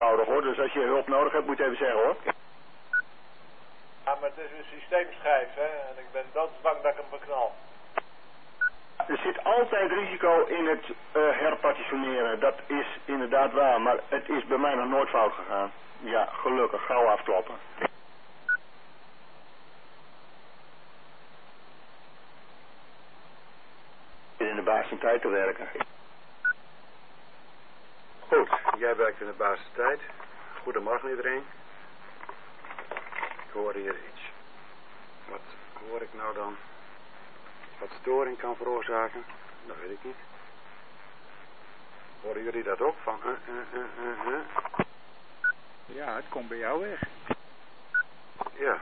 nodig hoor, dus als je hulp nodig hebt moet je even zeggen hoor. Ja, maar het is een systeemschijf, hè, en ik ben doodsbang dat ik hem beknal. Er zit altijd risico in het herpartitioneren, dat is inderdaad waar, maar het is bij mij nog nooit fout gegaan. Ja, gelukkig, gauw afkloppen. In de baas zijn tijd te werken. Goed, jij werkt in de basistijd. Goedemorgen iedereen. Ik hoor hier iets. Wat hoor ik nou dan? Wat storing kan veroorzaken? Dat weet ik niet. Horen jullie dat ook van? Ja, het komt bij jou weg. Ja.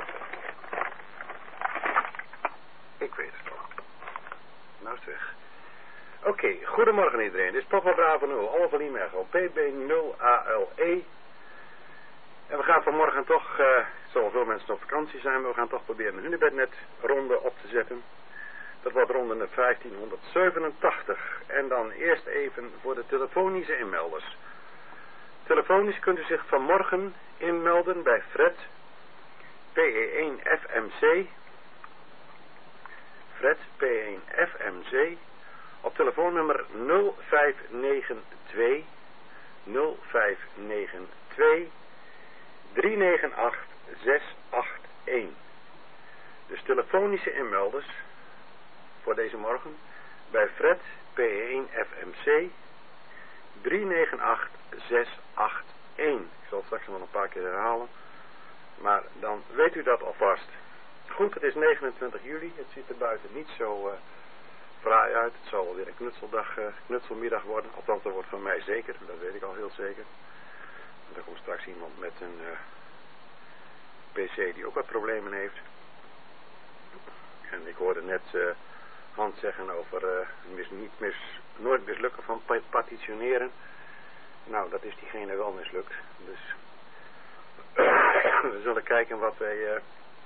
Ik weet het wel. Nou is het weg. Oké, goedemorgen iedereen. Dit is Papa Bravo 0, Alfa Lima Echo, PB0ALE. En we gaan vanmorgen toch, zoals veel mensen op vakantie zijn, we gaan toch proberen een hunebednet ronde op te zetten. Dat wordt ronde 1587. En dan eerst even voor de telefonische inmelders. Telefonisch kunt u zich vanmorgen inmelden bij Fred, PE1FMC. Fred, PE1FMC. Op telefoonnummer 0592 398 681. Dus telefonische inmelders voor deze morgen bij Fred, PE1FMC 398 681. Ik zal het straks nog een paar keer herhalen, maar dan weet u dat alvast. Goed, het is 29 juli, het ziet er buiten niet zo fraai uit. Het zal wel weer een knutseldag, knutselmiddag worden, althans dat wordt van mij zeker, dat weet ik al heel zeker. En er komt straks iemand met een PC die ook wat problemen heeft. En ik hoorde net Hans zeggen over nooit mislukken van partitioneren. Nou, dat is diegene wel mislukt. Dus we zullen kijken wat wij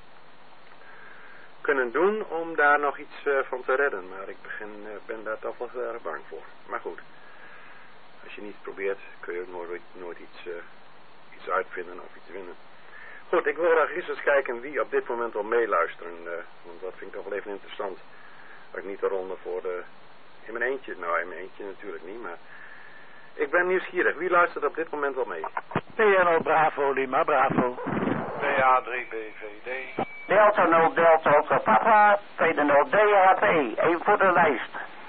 kunnen doen om daar nog iets van te redden. Maar ik ben daar toch wel heel erg bang voor. Maar goed, als je niet probeert kun je nooit iets uitvinden of iets winnen. Goed, ik wil graag eens kijken wie op dit moment al meeluisteren. Want dat vind ik toch wel even interessant. Dat ik niet de ronde voor in mijn eentje. Nou, in mijn eentje natuurlijk niet, maar ik ben nieuwsgierig. Wie luistert op dit moment al mee? PNO Bravo Lima Bravo. PA3BVD. Delta 0 Delta Hotel Papa. PD0 DHP. Even voor de lijst.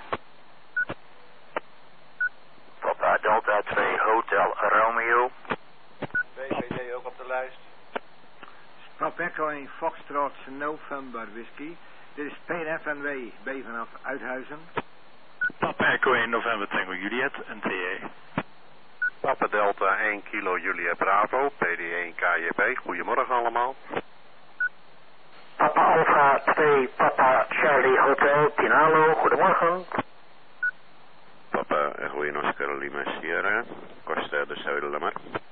Papa Delta 2 Hotel Romeo. BVD ook op de lijst. Papa Echo 1 Foxtrot November Whisky. Dit is PNFNW B vanaf Uithuizen. Papa Echo 1 November Tango Juliet NTE. Papa Delta 1 Kilo Juliet Bravo, PD1 KJB. Goedemorgen allemaal. Papa Alpha 2 Papa Charlie Hotel Tinalo. Goedemorgen. Papa Echo 1 Oscar Lima Sierra, Costa de Zuiderlemmer.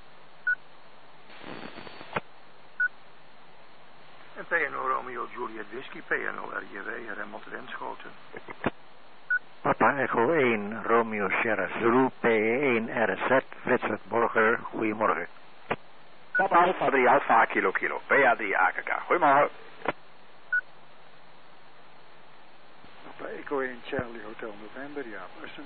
En PNO Romeo Juliet Whisky, PNO RJW Remmelt Renschoten. Papa Echo 1 Romeo Sierra Zulu PE1 RZ Fritsert Borger. Goedemorgen. Papa Alpha 3 Alpha Kilo Kilo PA3 AKK. Goedemorgen. Papa Echo 1 Charlie Hotel November, ja, Bussen.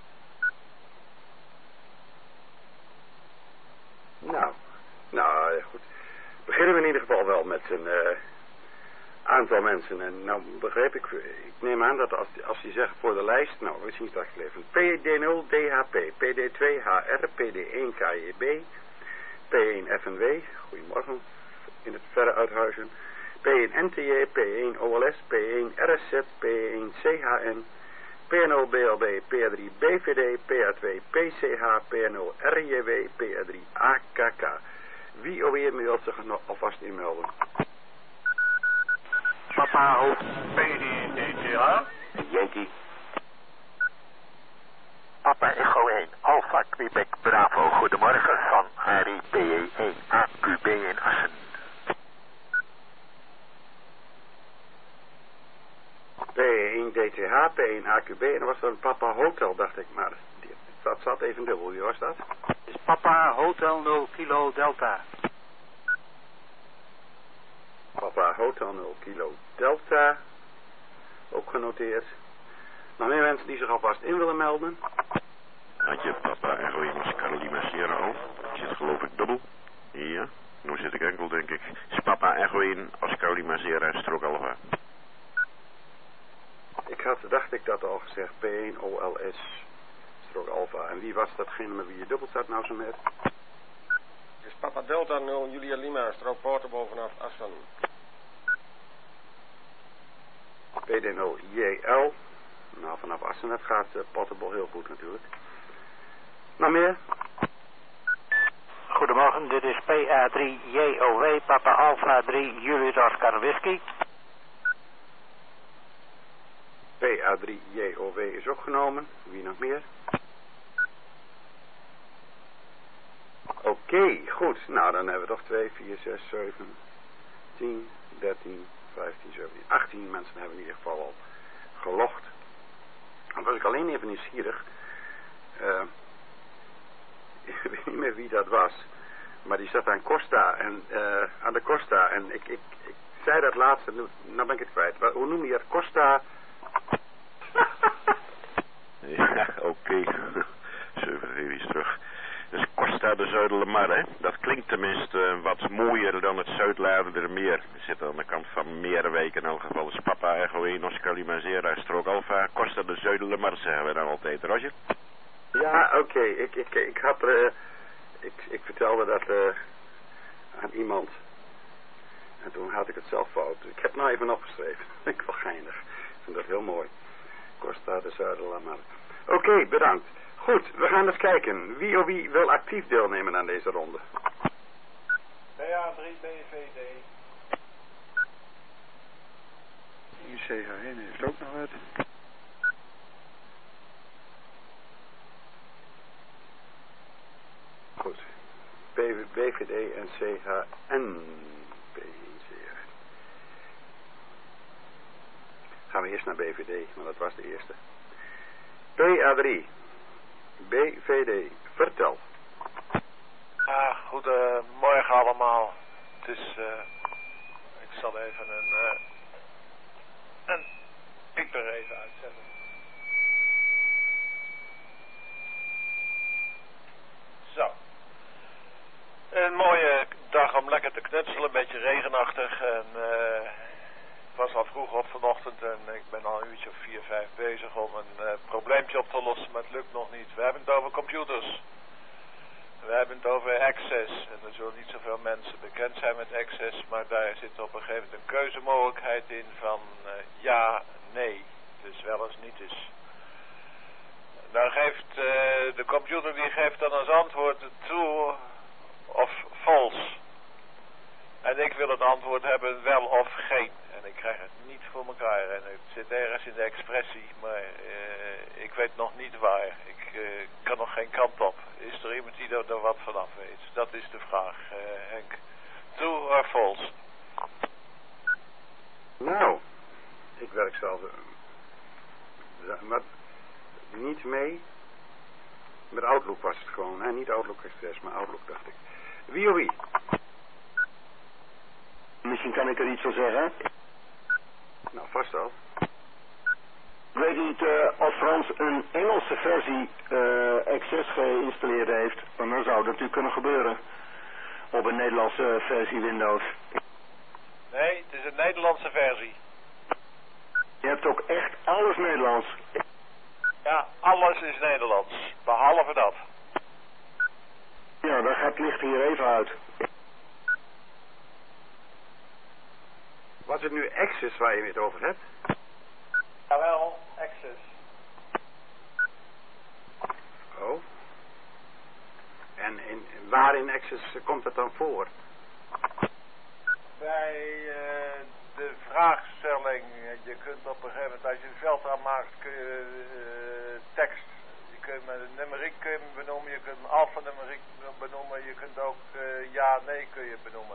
Nou, goed. Beginnen we in ieder geval wel met een aantal mensen. En nou begreep ik neem aan dat als die zeggen voor de lijst, nou we zien straks even. PD0 DHP, PD2 HR, PD1 KJB, P1 FNW, goedemorgen, in het verre Uithuizen, P1 NTJ, P1 OLS, P1 RSZ, P1 CHN, PNO BLB, PR3 BVD, PR2 PCH, PNO RJW, PR3 AKK. Wie alweer wil zich nog alvast inmelden? Papa Hoofd PDDTH. Yankee. Papa Echo 1 Alpha Quebec Bravo. Goedemorgen van Harry PE1 AQB in Assen. P1 DTH, P1 AQB en dan was er een Papa Hotel, dacht ik, maar dat zat even dubbel. Wie was dat? Is Papa Hotel 0 Kilo Delta. Papa Hotel 0 Kilo Delta. Ook genoteerd. Nou, meer mensen die zich alvast in willen melden. Had je Papa Echo 1 Oscar Lima Sierra al? Ik zit geloof ik dubbel. Ja, nu zit ik enkel denk ik. Is Papa Echo 1 Oscar Lima Sierra strook Alpha. Ik had, dacht ik dat al gezegd, P1 OLS strook Alpha. En wie was datgene met wie je dubbel staat nou zo met? Het is Papa Delta 0 Julia Lima strook Portable vanaf Assen. PD0 JL. Nou, vanaf Assen, dat gaat Portable heel goed natuurlijk. Nou meer? Goedemorgen, dit is PA3JOW, Papa Alpha 3, Julius Oscar Whisky. PA3JOW is ook genomen. Wie nog meer? Oké, goed. Nou, dan hebben we toch 2, 4, 6, 7, 10, 13, 15, 17, 18 mensen hebben in ieder geval al gelogd. Dan was ik alleen even nieuwsgierig. Ik weet niet meer wie dat was. Maar die zat aan Costa en aan de Costa. En ik zei dat laatste, nou ben ik het kwijt. Hoe noem je dat? Costa? Ja, oké. 7 even terug. Dus Costa de Zuiderlemar, hè? Dat klinkt tenminste wat mooier dan het Zuidlaardermeer. We zitten aan de kant van Meerwijk in elk geval. Dus Papa Echo 1 Oscar Lima Sierra strook Alpha. Costa de Zuiderlemar zeggen we dan altijd, Roger? Ja, oké. Ik vertelde dat aan iemand. En toen had ik het zelf fout. Ik heb het nou even opgeschreven. Ik vind wel geinig. Ik vind dat heel mooi. Costa de Zuiderlemar. Oké, bedankt. Goed, we gaan eens kijken. Wie of wie wil actief deelnemen aan deze ronde? PA3BVD. ICHN heeft ook nog wat. Goed. BVD en CHN. Gaan we eerst naar BVD, want dat was de eerste. PA3. BVD. Vertel. Goedemorgen allemaal. Het is, ik zal even een pieper even uitzetten. Zo. Een mooie dag om lekker te knutselen, een beetje regenachtig en ik was al vroeg op vanochtend en ik ben al een uurtje of 4, 5 bezig om een probleempje op te lossen, maar het lukt nog niet. We hebben het over computers. We hebben het over Access en er zullen niet zoveel mensen bekend zijn met Access, maar daar zit op een gegeven moment een keuzemogelijkheid in van ja, nee, dus wel eens niet eens. Dan geeft de computer die geeft dan als antwoord true of false. En ik wil het antwoord hebben wel of geen. En ik krijg het niet voor elkaar. En het zit ergens in de expressie, maar ik weet nog niet waar. Ik kan nog geen kant op. Is er iemand die er wat vanaf weet? Dat is de vraag, Henk. True or false? Nou, ik werk zelf maar niet mee. Met Outlook was het gewoon, hè? Niet Outlook Express, maar Outlook dacht ik. Wie of wie? Misschien kan ik er iets van zeggen. Nou, vast wel. Ik weet niet of Frans een Engelse versie Access geïnstalleerd heeft. Want dan zou dat natuurlijk kunnen gebeuren. Op een Nederlandse versie Windows. Nee, het is een Nederlandse versie. Je hebt ook echt alles Nederlands. Ja, alles is Nederlands. Behalve dat. Ja, daar gaat het licht hier even uit. Was het nu Access waar je het over hebt? Jawel, Access. Oh. En waar in Access komt het dan voor? Bij de vraagstelling, je kunt op een gegeven moment, als je een veld aanmaakt, kun je tekst, je kunt met een numeriek benoemen, je kunt een alfanumeriek benoemen, je kunt ook ja, nee kun je benoemen.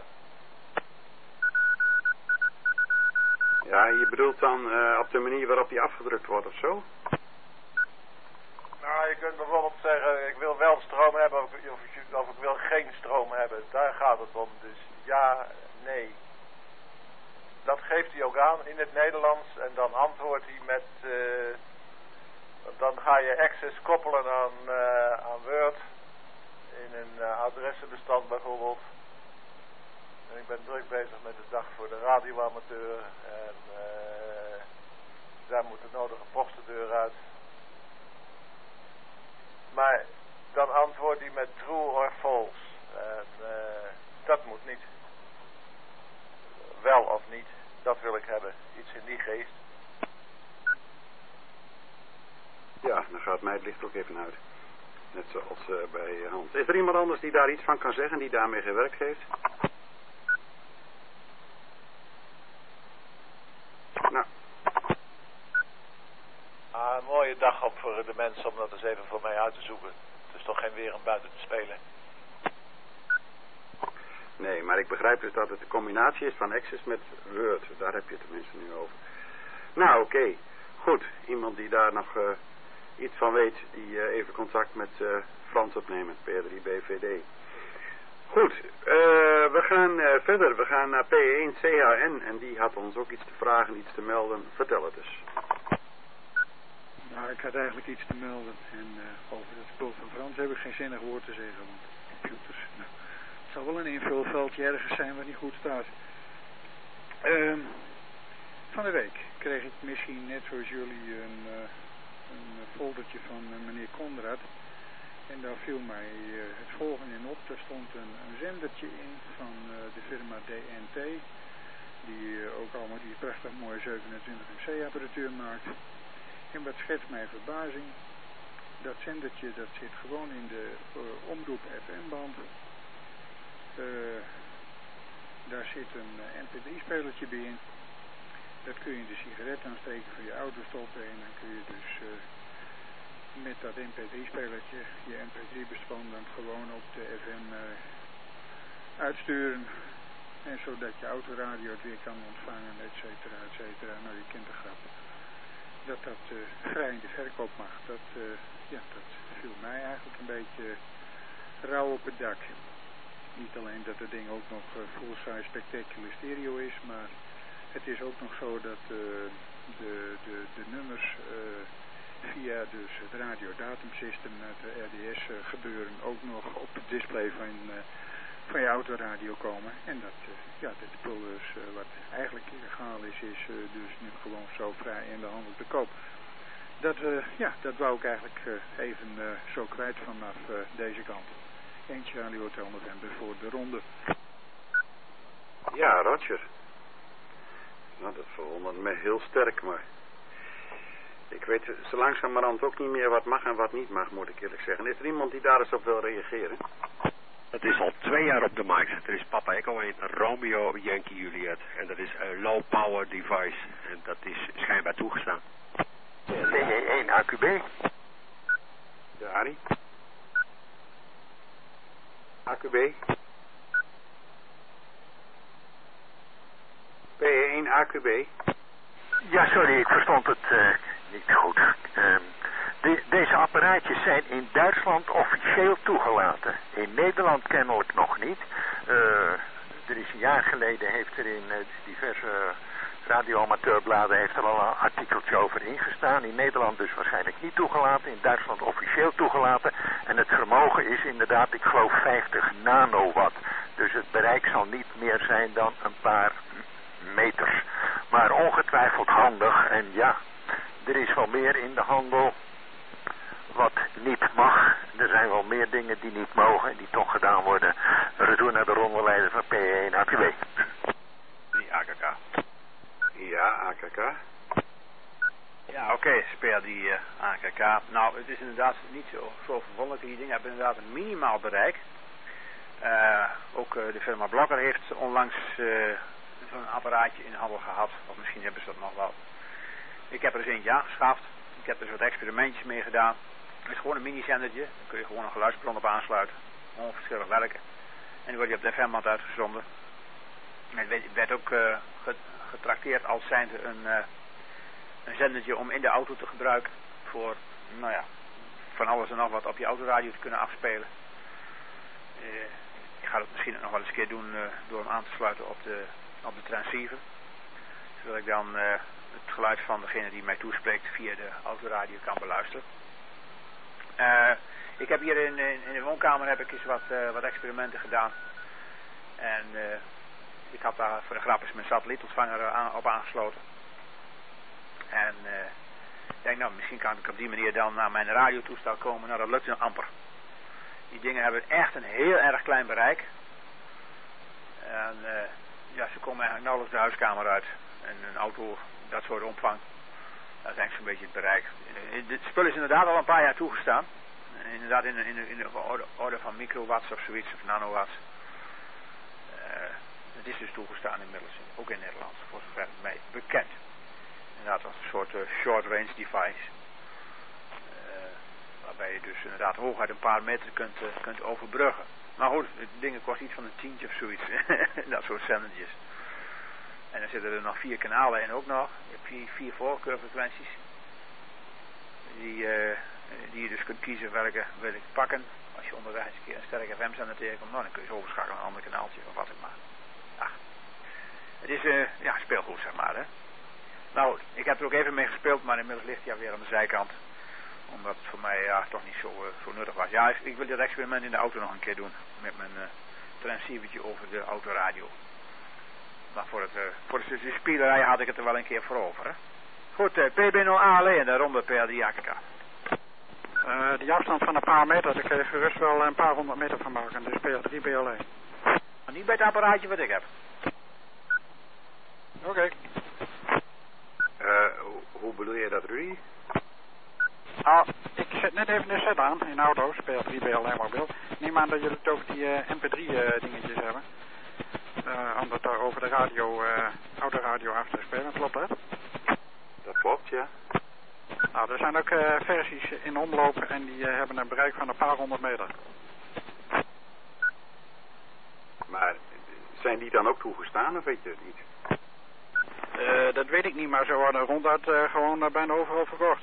Ja, je bedoelt dan op de manier waarop die afgedrukt wordt of zo? Nou, je kunt bijvoorbeeld zeggen, ik wil wel stroom hebben of ik wil geen stroom hebben. Daar gaat het om. Dus ja, nee. Dat geeft hij ook aan in het Nederlands en dan antwoordt hij met, dan ga je Access koppelen aan Word in een adressenbestand bijvoorbeeld. En ik ben druk bezig met de dag voor de radioamateur en daar moet de nodige postendeur uit. Maar dan antwoordt hij met true or false. En dat moet niet. Wel of niet, dat wil ik hebben. Iets in die geest. Ja, dan gaat mij het licht ook even uit. Net zoals bij Hans. Is er iemand anders die daar iets van kan zeggen, die daarmee gewerkt heeft? Nou. Een mooie dag op voor de mensen om dat eens even voor mij uit te zoeken. Het is toch geen weer om buiten te spelen. Nee, maar ik begrijp dus dat het een combinatie is van Access met Word. Daar heb je het tenminste nu over. Nou, oké. Goed. Iemand die daar nog iets van weet, die even contact met Frans opnemen. P3BVD. Goed. We gaan verder. We gaan naar P1CHN. En die had ons ook iets te vragen, iets te melden. Vertel het eens. Nou, ik had eigenlijk iets te melden. En over het spul van Frans heb ik geen zinnig woord te zeggen. Want computers... Nou, het zal wel een invulveldje ergens zijn waar niet goed staat. Van de week kreeg ik misschien net zoals jullie een foldertje van meneer Konrad. En daar viel mij het volgende in op. Daar stond een zendertje in van de firma DNT. Die ook allemaal die prachtig mooie 27MC apparatuur maakt. En wat schetst mijn verbazing. Dat zendertje dat zit gewoon in de omroep FM-band. Daar zit een mp3-spelertje bij in. Dat kun je in de sigaret aansteken voor je auto stoppen. En dan kun je dus met dat mp3-spelertje je mp3-bestand dan gewoon op de FM uitsturen. En zodat je autoradio het weer kan ontvangen, et cetera, et cetera. Nou, je kent de grap. Dat vrij in de verkoop mag. Dat viel mij eigenlijk een beetje rauw op het dak. Niet alleen dat het ding ook nog full-size spectacular stereo is, maar het is ook nog zo dat de nummers via dus het radiodatumsystem uit de RDS gebeuren ook nog op het display van je autoradio komen. En dit spul dus wat eigenlijk illegaal is dus nu gewoon zo vrij in de handel te koop. Dat wou ik eigenlijk even zo kwijt vanaf deze kant. 1 Charlie Hotel November voor de ronde. Ja, Roger. Nou, dat verwondert me heel sterk, maar... Ik weet zo langzamerhand ook niet meer wat mag en wat niet mag, moet ik eerlijk zeggen. Is er iemand die daar eens op wil reageren? Het is al 2 jaar op de markt. Er is Papa Echo 1, Romeo, Yankee Juliet. En dat is een low power device. En dat is schijnbaar toegestaan. PE1 AQB. Ja, Harry. AQB. PE1 AQB. Ja, sorry, ik verstond het niet goed. Deze apparaatjes zijn in Duitsland officieel toegelaten. In Nederland kennelijk nog niet. Er is een jaar geleden heeft er in diverse radioamateurbladen heeft er al een artikeltje over ingestaan. In Nederland dus waarschijnlijk niet toegelaten. In Duitsland officieel toegelaten. En het vermogen is inderdaad, ik geloof 50 nanowatt. Dus het bereik zal niet meer zijn dan een paar meters. Maar ongetwijfeld handig. En ja, er is wel meer in de handel wat niet mag. Er zijn wel meer dingen die niet mogen en die toch gedaan worden. Retour naar de rondeleider van P1 AQB. Die AKK. Ja, AKK. Ja, oké, speel die AKK. Nou, het is inderdaad niet zo verwonderlijk. Die dingen hebben inderdaad een minimaal bereik. Ook de firma Blokker heeft onlangs zo'n apparaatje in handel gehad. Of misschien hebben ze dat nog wel. Ik heb er eens eentje aangeschaft. Ik heb er wat experimentjes mee gedaan. Het is gewoon een mini-zendertje. Daar kun je gewoon een geluidsbron op aansluiten. Onverschillig werken. En die wordt je op de FM-band uitgezonden. En het werd ook getrakteerd als zijnde een zendertje om in de auto te gebruiken. Voor, nou ja, van alles en nog wat op je autoradio te kunnen afspelen. Ik ga het misschien nog wel eens een keer doen door hem aan te sluiten op de transceiver. Zodat ik dan het geluid van degene die mij toespreekt via de autoradio kan beluisteren. Ik heb hier in de woonkamer heb ik eens wat experimenten gedaan. En ik had daar voor de grap eens mijn satellietontvanger op aangesloten. En ik denk, nou, misschien kan ik op die manier dan naar mijn radiotoestel komen. Nou, dat lukt nog amper. Die dingen hebben echt een heel erg klein bereik. En ja, ze komen eigenlijk nauwelijks de huiskamer uit. En een auto, dat soort omvang, dat is eigenlijk zo'n beetje het bereik. Het spul is inderdaad al een paar jaar toegestaan. Inderdaad in de orde van microwatts of zoiets, of nanowatts. Het is dus toegestaan inmiddels, ook in Nederland, voor zover mij bekend. Inderdaad als een soort short range device. Waarbij je dus inderdaad hooguit een paar meter kunt overbruggen. Maar goed, het ding kost iets van een $10 of zoiets. Dat soort zendertjes. En dan zitten er nog 4 kanalen in ook nog. Je hebt 4 voorkeurfrequenties. Die je dus kunt kiezen welke wil ik pakken. Als je onderweg eens een keer een sterke FM-zender tegenkomt, nou, dan kun je zo overschakelen naar een ander kanaaltje of wat ik maar. Ach, het is speelgoed, zeg maar, hè. Nou, ik heb er ook even mee gespeeld, maar inmiddels ligt hij alweer aan de zijkant. Omdat het voor mij toch niet zo nuttig was. Ja, ik wil dit experiment in de auto nog een keer doen. Met mijn transceivertje over de autoradio. Maar voor de spielerij had ik het er wel een keer voor over, hè. Goed, PB0ALE en de ronde per Diakica. Die afstand van een paar meter, daar kun je gerust wel een paar 100 meter van maken. Dus PR3 BLE. Niet bij het apparaatje wat ik heb. Oké. Hoe bedoel je dat, Rudy? Ik zet net even de set aan in auto's, PR3 BLE mobiel. Neem aan dat jullie het over die MP3 dingetjes hebben. Om dat daar over de radio, autoradio af te spelen, klopt dat? Dat klopt, ja. Nou, er zijn ook versies in omloop en die hebben een bereik van een paar 100 meter. Maar zijn die dan ook toegestaan of weet je het niet? Dat weet ik niet, maar ze worden ronduit gewoon bijna overal verkocht.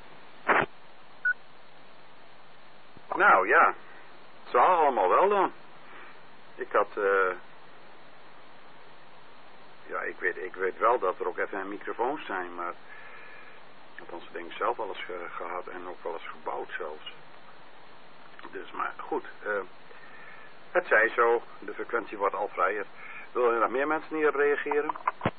Nou ja, het zal allemaal wel dan. Ik had... ja, ik weet wel dat er ook even microfoons zijn, maar... Althans, ik denk zelf wel eens gehad en ook wel eens gebouwd zelfs. Dus, maar goed. Het zij zo, de frequentie wordt al vrijer. Willen er nog meer mensen hier reageren?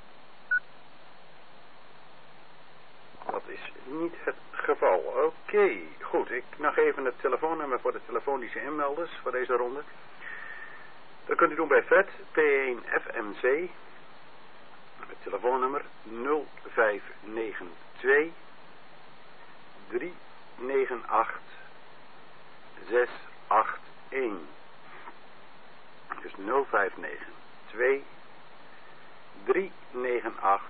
Dat is niet het geval. Oké, goed. Ik nog even het telefoonnummer voor de telefonische inmelders voor deze ronde. Dat kunt u doen bij Fred, P1FMC. Het telefoonnummer 0592 398 681. Dus 0592 398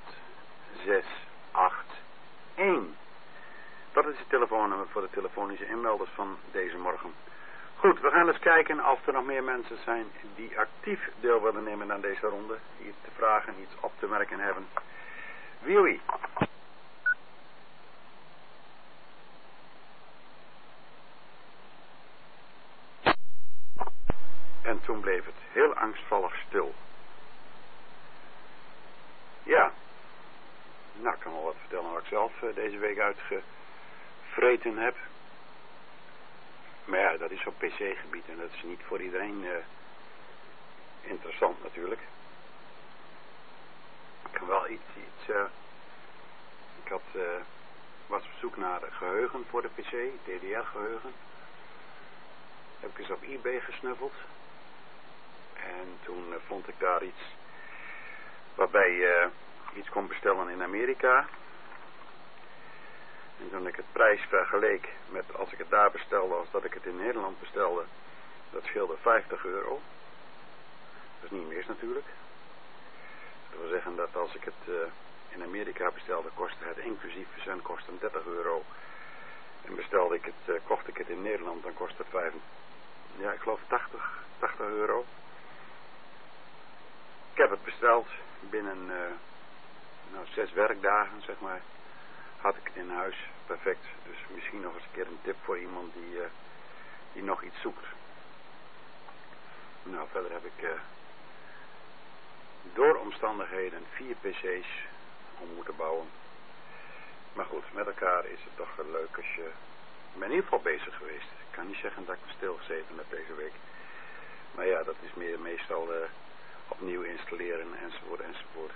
681. Dat is het telefoonnummer voor de telefonische inmelders van deze morgen. Goed, we gaan eens kijken of er nog meer mensen zijn die actief deel willen nemen aan deze ronde. Die iets te vragen, iets op te merken hebben. Wie? En toen bleef het heel angstvallig stil. Ja. Nou, ik kan wel wat vertellen wat ik zelf deze week uitgevreten heb. Maar ja, dat is op PC-gebied en dat is niet voor iedereen interessant natuurlijk. Ik kan wel iets ik was op zoek naar geheugen voor de PC, DDR-geheugen. Heb ik eens op eBay gesnuffeld. En toen vond ik daar iets waarbij je iets kon bestellen in Amerika. En toen ik het prijs vergeleek met als ik het daar bestelde als dat ik het in Nederland bestelde, dat scheelde €50. Dat is niet meer natuurlijk. Dat wil zeggen dat als ik het in Amerika bestelde, kostte het inclusief verzendkosten €30. En bestelde ik het, kocht ik het in Nederland, dan kostte het ik geloof €80. Ik heb het besteld binnen 6 werkdagen, zeg maar. had ik het in huis. Perfect. Dus misschien nog eens een keer een tip voor iemand die nog iets zoekt. Nou, verder heb ik door omstandigheden 4 PC's om moeten bouwen. Maar goed, met elkaar is het toch leuk als je... Ik ben in ieder geval bezig geweest. Ik kan niet zeggen dat ik stilgezeten heb deze week. Maar ja, dat is meestal opnieuw installeren enzovoort enzovoort.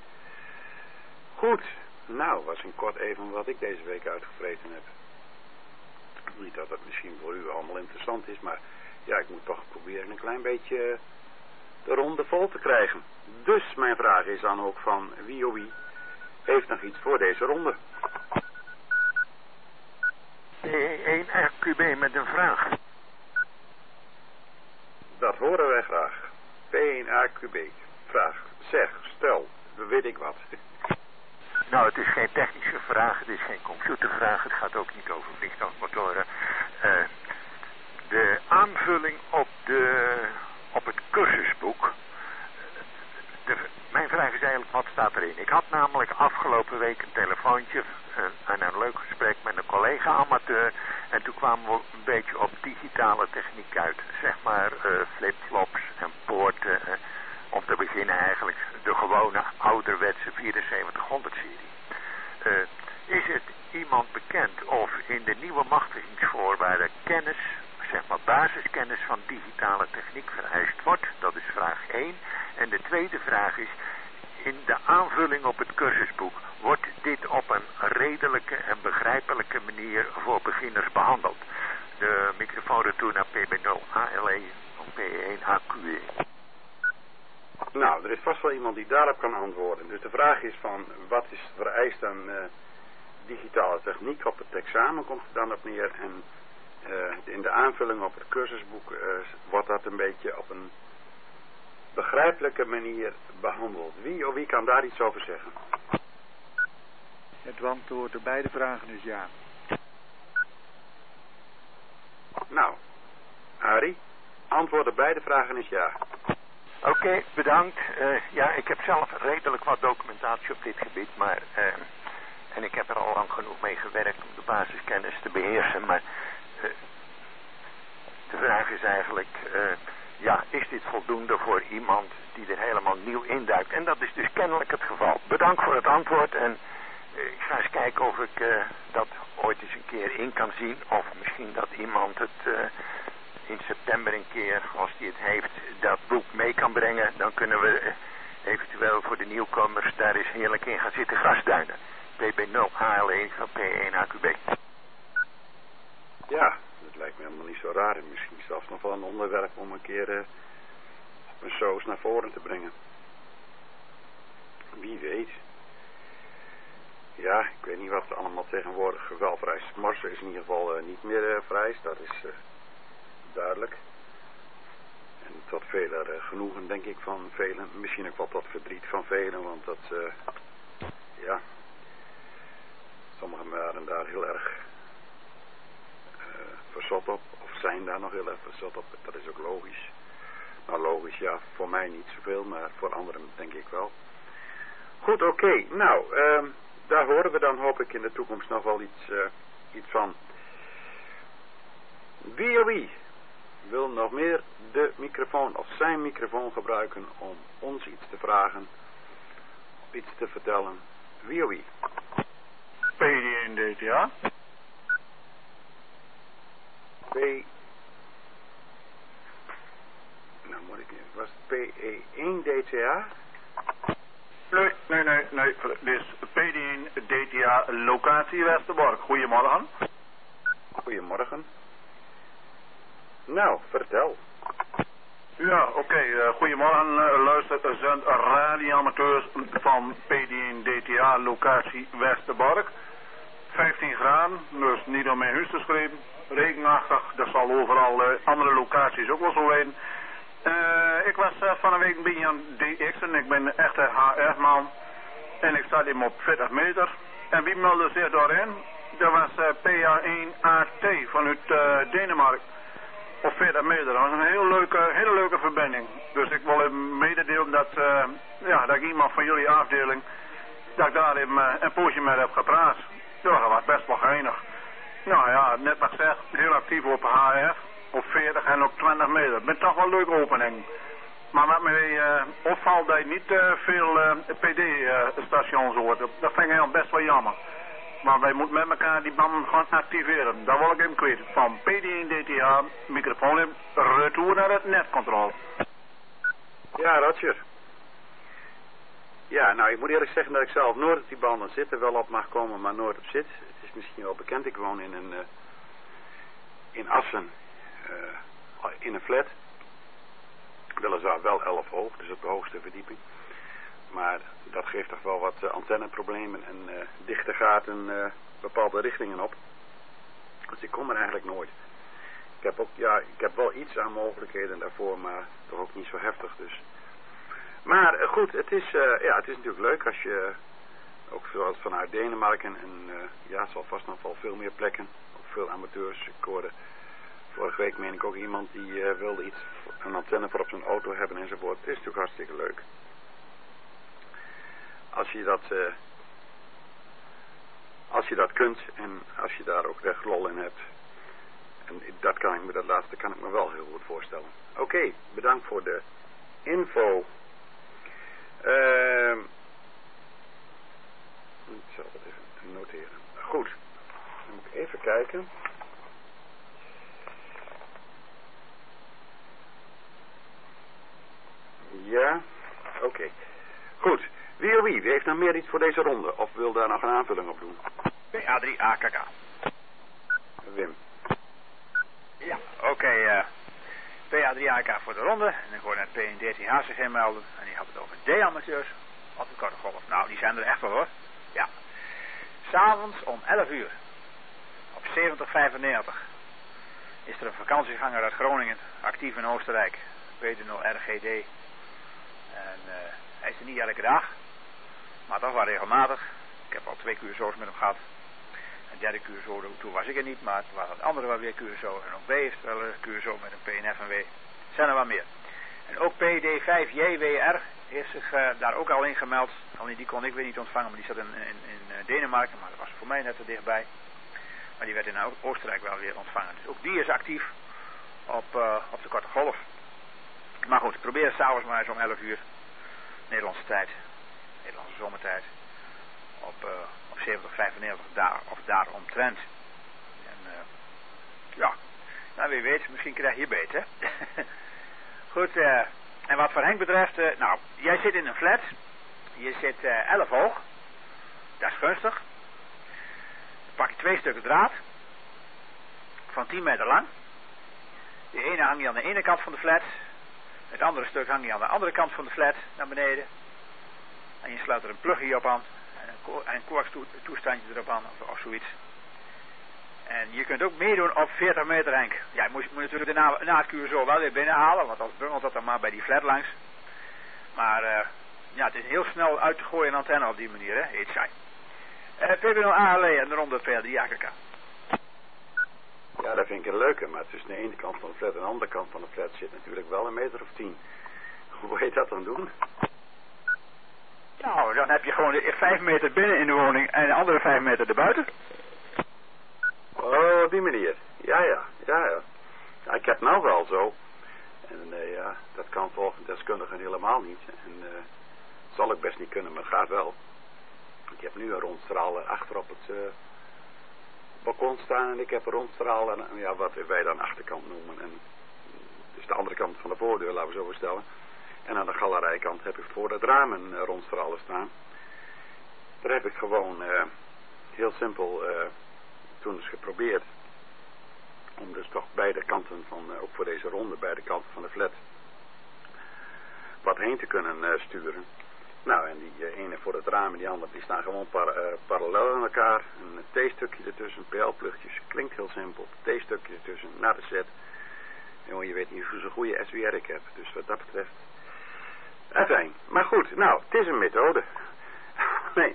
Goed, nou was in kort even wat ik deze week uitgevreten heb. Niet dat het misschien voor u allemaal interessant is, maar ja, ik moet toch proberen een klein beetje de ronde vol te krijgen. Dus mijn vraag is dan ook van wie of wie heeft nog iets voor deze ronde? P1RQB met een vraag. Dat horen wij graag. P1RQB. Vraag. Zeg, stel, weet ik wat. Nou, het is geen technische vraag, het is geen computervraag, het gaat ook niet over vliegtuigmotoren. De aanvulling op het cursusboek. Mijn vraag is eigenlijk, wat staat erin? Ik had namelijk afgelopen week een telefoontje en een leuk gesprek met een collega-amateur. En toen kwamen we een beetje op digitale techniek uit. Zeg maar flipflops en poorten. Om te beginnen eigenlijk de gewone ouderwetse 7400-serie. Is het iemand bekend of in de nieuwe machtigingsvoorwaarden kennis, zeg maar basiskennis van digitale techniek vereist wordt? Dat is vraag 1. En de tweede vraag is, in de aanvulling op het cursusboek, wordt dit op een redelijke en begrijpelijke manier voor beginners behandeld? De microfoon retour naar PB0ALE of P1AQE. Nou, er is vast wel iemand die daarop kan antwoorden. Dus de vraag is van, wat is vereist aan digitale techniek op het examen, komt het dan op neer. En in de aanvulling op het cursusboek wordt dat een beetje op een begrijpelijke manier behandeld. Wie of wie kan daar iets over zeggen? Het antwoord op beide vragen is ja. Nou, Arie, antwoord op beide vragen is ja. Oké, bedankt. Ja, ik heb zelf redelijk wat documentatie op dit gebied, maar en ik heb er al lang genoeg mee gewerkt om de basiskennis te beheersen, maar de vraag is eigenlijk, ja, is dit voldoende voor iemand die er helemaal nieuw induikt? En dat is dus kennelijk het geval. Bedankt voor het antwoord en ik ga eens kijken of ik dat ooit eens een keer in kan zien, of misschien dat iemand het in september een keer, als hij het heeft, dat boek mee kan brengen. Dan kunnen we eventueel voor de nieuwkomers daar eens heerlijk in gaan zitten grasduinen. PB0ALE van P1AQB. Ja, dat lijkt me helemaal niet zo raar. En misschien zelfs nog wel een onderwerp om een keer een soos naar voren te brengen. Wie weet. Ja, ik weet niet wat er allemaal tegenwoordig wel vereist. Morsen is in ieder geval niet meer vereist, dat is duidelijk. En tot veler genoegen, denk ik, van velen. Misschien ook wel tot verdriet van velen, want dat, ja, sommigen waren daar heel erg verzot op, of zijn daar nog heel erg verzot op. Dat is ook logisch. Nou, logisch, ja, voor mij niet zoveel, maar voor anderen denk ik wel. Goed, oké. Nou, daar horen we dan, hoop ik, in de toekomst nog wel iets van. Wie of wie wil nog meer de microfoon of zijn microfoon gebruiken om ons iets te vragen, iets te vertellen? Wie of wie? PD1 DTA. Nou moet ik even, was het PE1 DTA? Nee. Dit is PD1 DTA locatie Westerbork. Goedemorgen. Goedemorgen. Nou, vertel. Ja, oké. Goedemorgen, luisterzend radioamateurs van PD1 DTA locatie Westerbork. 15 graden, dus niet om mijn huis te schrijven. Regenachtig, dat zal overal andere locaties ook wel zo zijn. Ik was van een week een beetje aan DX'en. Ik ben een echte HR-man. En ik sta hier op 40 meter. En wie meldde zich daarin? Dat was PA1AT vanuit Denemarken. Op 40 meter. Dat was een hele leuke verbinding. Dus ik wil even mededelen dat, dat ik iemand van jullie afdeling, dat ik daar even een poosje mee heb gepraat. Ja, dat was best wel geinig. Nou ja, net wat ik zeg, heel actief op HR, op 40 en op 20 meter. Dat is toch wel een leuke opening. Maar wat mij opvalt dat je niet veel PD-stations hoort. Dat vind ik eigenlijk best wel jammer. Maar wij moeten met elkaar die banden gaan activeren. Dat wil ik even kwijt. Van PD1 DTH, microfoon in, retour naar het netcontrole. Ja, Roger. Ja, nou, ik moet eerlijk zeggen dat ik zelf nooit op die banden zitten wel op mag komen, maar nooit op zit. Het is misschien wel bekend, ik woon in Assen, in een flat. Weliswaar wel 11 hoog, dus op de hoogste verdieping. Maar dat geeft toch wel wat antenneproblemen en dichte gaten bepaalde richtingen op. Dus ik kom er eigenlijk nooit. Ik heb wel iets aan mogelijkheden daarvoor, maar toch ook niet zo heftig. Dus. Maar goed, het is natuurlijk leuk als je, ook zoals vanuit Denemarken, en het zal vast nog wel veel meer plekken, ook veel amateurs. Ik hoorde vorige week, meen ik, ook iemand die wilde een antenne voor op zijn auto hebben enzovoort. Het is natuurlijk hartstikke leuk. Als je dat kunt en als je daar ook echt lol in hebt. En dat laatste kan ik me wel heel goed voorstellen. Oké, bedankt voor de info. Ik zal het even noteren. Goed, dan moet ik even kijken. Ja, oké. Goed. Wie heeft nog meer iets voor deze ronde? Of wil daar nog een aanvulling op doen? PA3 AKK. Wim. Ja, oké. PA3 AKK voor de ronde. En ik hoorde net P1 DTH zich inmelden. En die had het over D-amateurs op de korte golf. Nou, die zijn er echt wel hoor. Ja. S'avonds om 11 uur. Op 7095. Is er een vakantieganger uit Groningen. Actief in Oostenrijk. P0RGD. En hij is er niet elke dag. Maar toch wel regelmatig. Ik heb al 2 QSO's met hem gehad. Een derde QSO, toen was ik er niet, maar toen was het andere wel weer QSO. En ook B heeft wel een QSO met een PNFNW. Zijn er wel meer. En ook PD5JWR heeft zich daar ook al in gemeld. Alleen die kon ik weer niet ontvangen, maar die zat in Denemarken. Maar dat was voor mij net te dichtbij. Maar die werd in Oostenrijk wel weer ontvangen. Dus ook die is actief op de korte golf. Maar goed, probeer het s'avonds maar eens om 11 uur. Nederlandse tijd. Nederlandse zomertijd. Op 7095 of daaromtrent. En ja, nou wie weet, misschien krijg je beter. Goed, en wat voor Henk betreft, nou, jij zit in een flat. Je zit 11 hoog. Dat is gunstig. Dan pak je 2 stukken draad. Van 10 meter lang. De ene hang je aan de ene kant van de flat. Het andere stuk hang je aan de andere kant van de flat naar beneden. En je sluit er een plugje op aan. En een coax-toestandje erop aan of zoiets. En je kunt ook meedoen op 40 meter, Henk. Ja, je moet natuurlijk na het QSO wel weer binnenhalen. Want anders bungelt dat dan maar bij die flat langs. Maar ja, het is heel snel uit te gooien antenne op die manier, hè. Heet zij. PB0ALE en de ronde PL3 AKK. Ja, dat vind ik een leuke, maar tussen de ene kant van de flat en de andere kant van de flat zit natuurlijk wel 1 meter of 10. Hoe heet dat dan doen? Nou, dan heb je gewoon 5 meter binnen in de woning en de andere 5 meter erbuiten. Oh, op die manier. Ja. Ja, ik heb nou wel zo. En ja, dat kan volgens deskundigen helemaal niet. En dat zal ik best niet kunnen, maar het gaat wel. Ik heb nu een rondstraler achter op het balkon staan en ik heb een rondstraler, ja, wat wij dan achterkant noemen. En, dus de andere kant van de voordeur, laten we zo voorstellen. En aan de galerijkant heb ik voor het raam een rondstraler staan. Daar heb ik gewoon heel simpel toen eens geprobeerd om dus toch beide kanten van, ook voor deze ronde, beide kanten van de flat wat heen te kunnen sturen. Nou, en die ene voor het raam en die andere, die staan gewoon parallel aan elkaar. Een T-stukje ertussen, PL-plugjes, klinkt heel simpel. T-stukje ertussen, naar de set. Jongen, je weet niet hoezo goede SWR ik heb. Dus wat dat betreft, fijn. Maar goed, nou, het is een methode. Nee.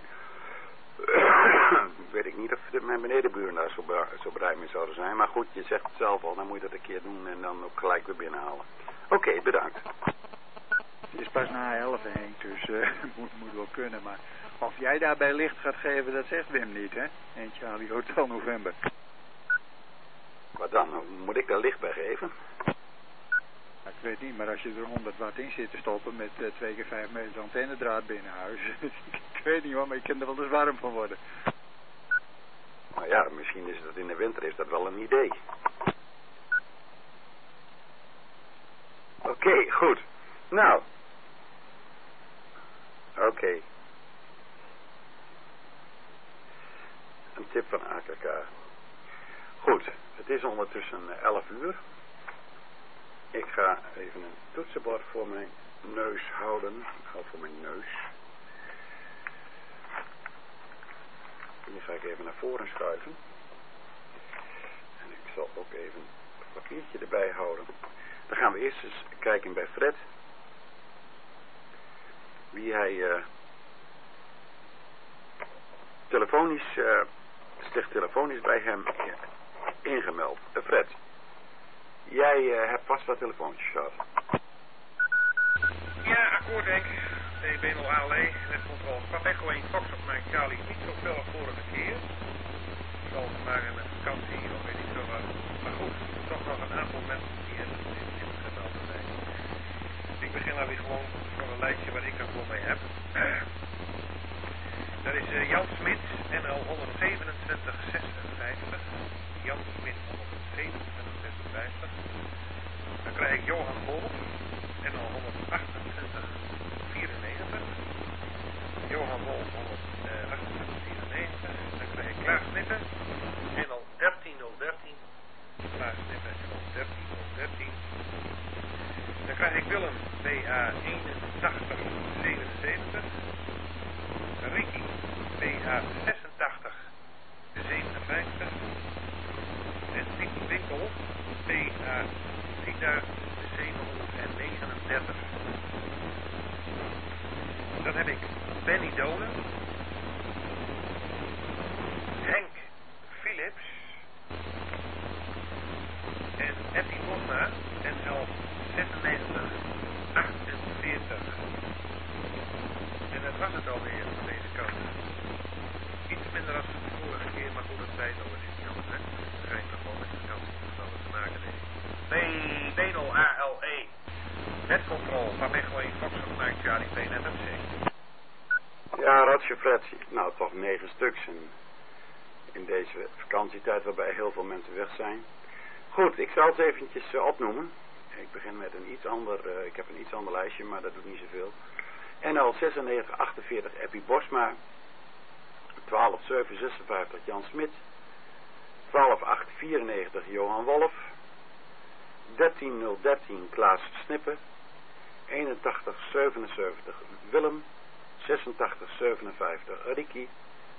Weet ik niet of mijn benedenburen daar zo bereid mee zouden zijn. Maar goed, je zegt het zelf al, dan moet je dat een keer doen en dan ook gelijk weer binnenhalen. Oké, bedankt. Het is pas na 11 Henk, dus moet wel kunnen. Maar Of jij daarbij licht gaat geven, dat zegt Wim niet, hè? En Charlie Hotel November. Wat dan? Moet ik daar licht bij geven? Ik weet niet, maar als je er 100 watt in zit te stoppen met 2 keer 5 meter antennedraad binnen huis. Ik weet niet hoor, maar je kunt er wel eens warm van worden. Nou ja, misschien is dat in de winter is dat wel een idee. Oké, goed. Nou. Oké. Een tip van AKK. Goed, het is ondertussen 11 uur. Ik ga even een toetsenbord voor mijn neus houden. Of voor mijn neus. Die ga ik even naar voren schuiven. En ik zal ook even een papiertje erbij houden. Dan gaan we eerst eens kijken bij Fred. Wie hij zich telefonisch bij hem ingemeld. Fred, jij hebt vast wat telefoontjes gehad. Ja, akkoord denk ik. TB0ALE, netcontrole. Papa Echo 1 Fox op mijn Charlie. Niet zo veel als vorige keer. Zal te maken met vakantie of weet ik veel wat. Maar goed, toch nog een aantal mensen die hebben gemeld zijn. Ik begin nou weer gewoon van een lijstje waar ik er voor mee heb. Dat is Jan Smit, NL 12756. Jan Smit 12756. Dan krijg ik Johan Wolf, NL 12894. Johan Wolf 12894. Dan krijg ik Klaas Snippen, NL 13013. Klaas Snippen, NL 13013. Dan krijg ik Willem, BA 8177. Ricky, BA 8657. En Piet Winkel, BA 3739. Dan heb ik Benny Dolen, Henk Philips en Etty Bosma, NL 9648. En dat was het alweer van deze kant. Iets minder als de vorige keer, maar goed, het tijd al is niet anders, hè. Dat schijnt toch wel met vakantieverstanden te maken, denk ik. B0ALE. Netcontrol van Mechelen 1 Fox gemaakt, Charlie PNFMC. Ja, Ratje Fred. Nou, toch 9 stuks in deze vakantietijd waarbij heel veel mensen weg zijn. Goed, ik zal het eventjes opnoemen. Ik begin met een iets ander, ik heb een iets ander lijstje, maar dat doet niet zoveel. NL 9648 Eppie Bosma, 12756 Jan Smit, 12894 Johan Wolf, 13013 Klaas Snippen, 8177 Willem, 8657 Ricky,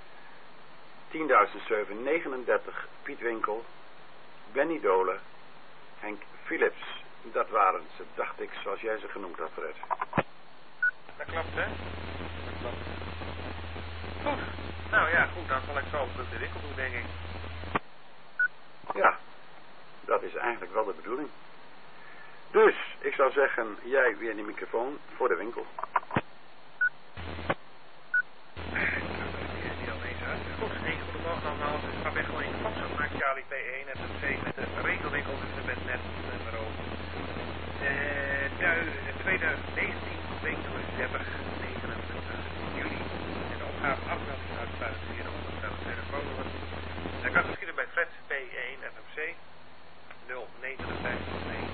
10.739 Piet Winkel, Benny Dolen, Henk Philips. Dat waren ze, dacht ik, zoals jij ze genoemd had, Fred. Dat klopt, hè? Dat klopt. Goed. Nou ja, goed, dan zal ik zo de winkel doen, denk ik. Ja, dat is eigenlijk wel de bedoeling. Dus, ik zou zeggen, jij weer die microfoon voor de winkel. Goed, goedemorgen allemaal. Het is van Mechelen 1 Fox gemaakt, Charlie P1 FMC met de regelwinkel, dus er bent net nummer 2019, wekelijks 30, 29 juli. En de opgave afmelding uitsluitend via de onderstaande telefoonnummer. Dan kan het geschieden bij Fred P1 FMC 059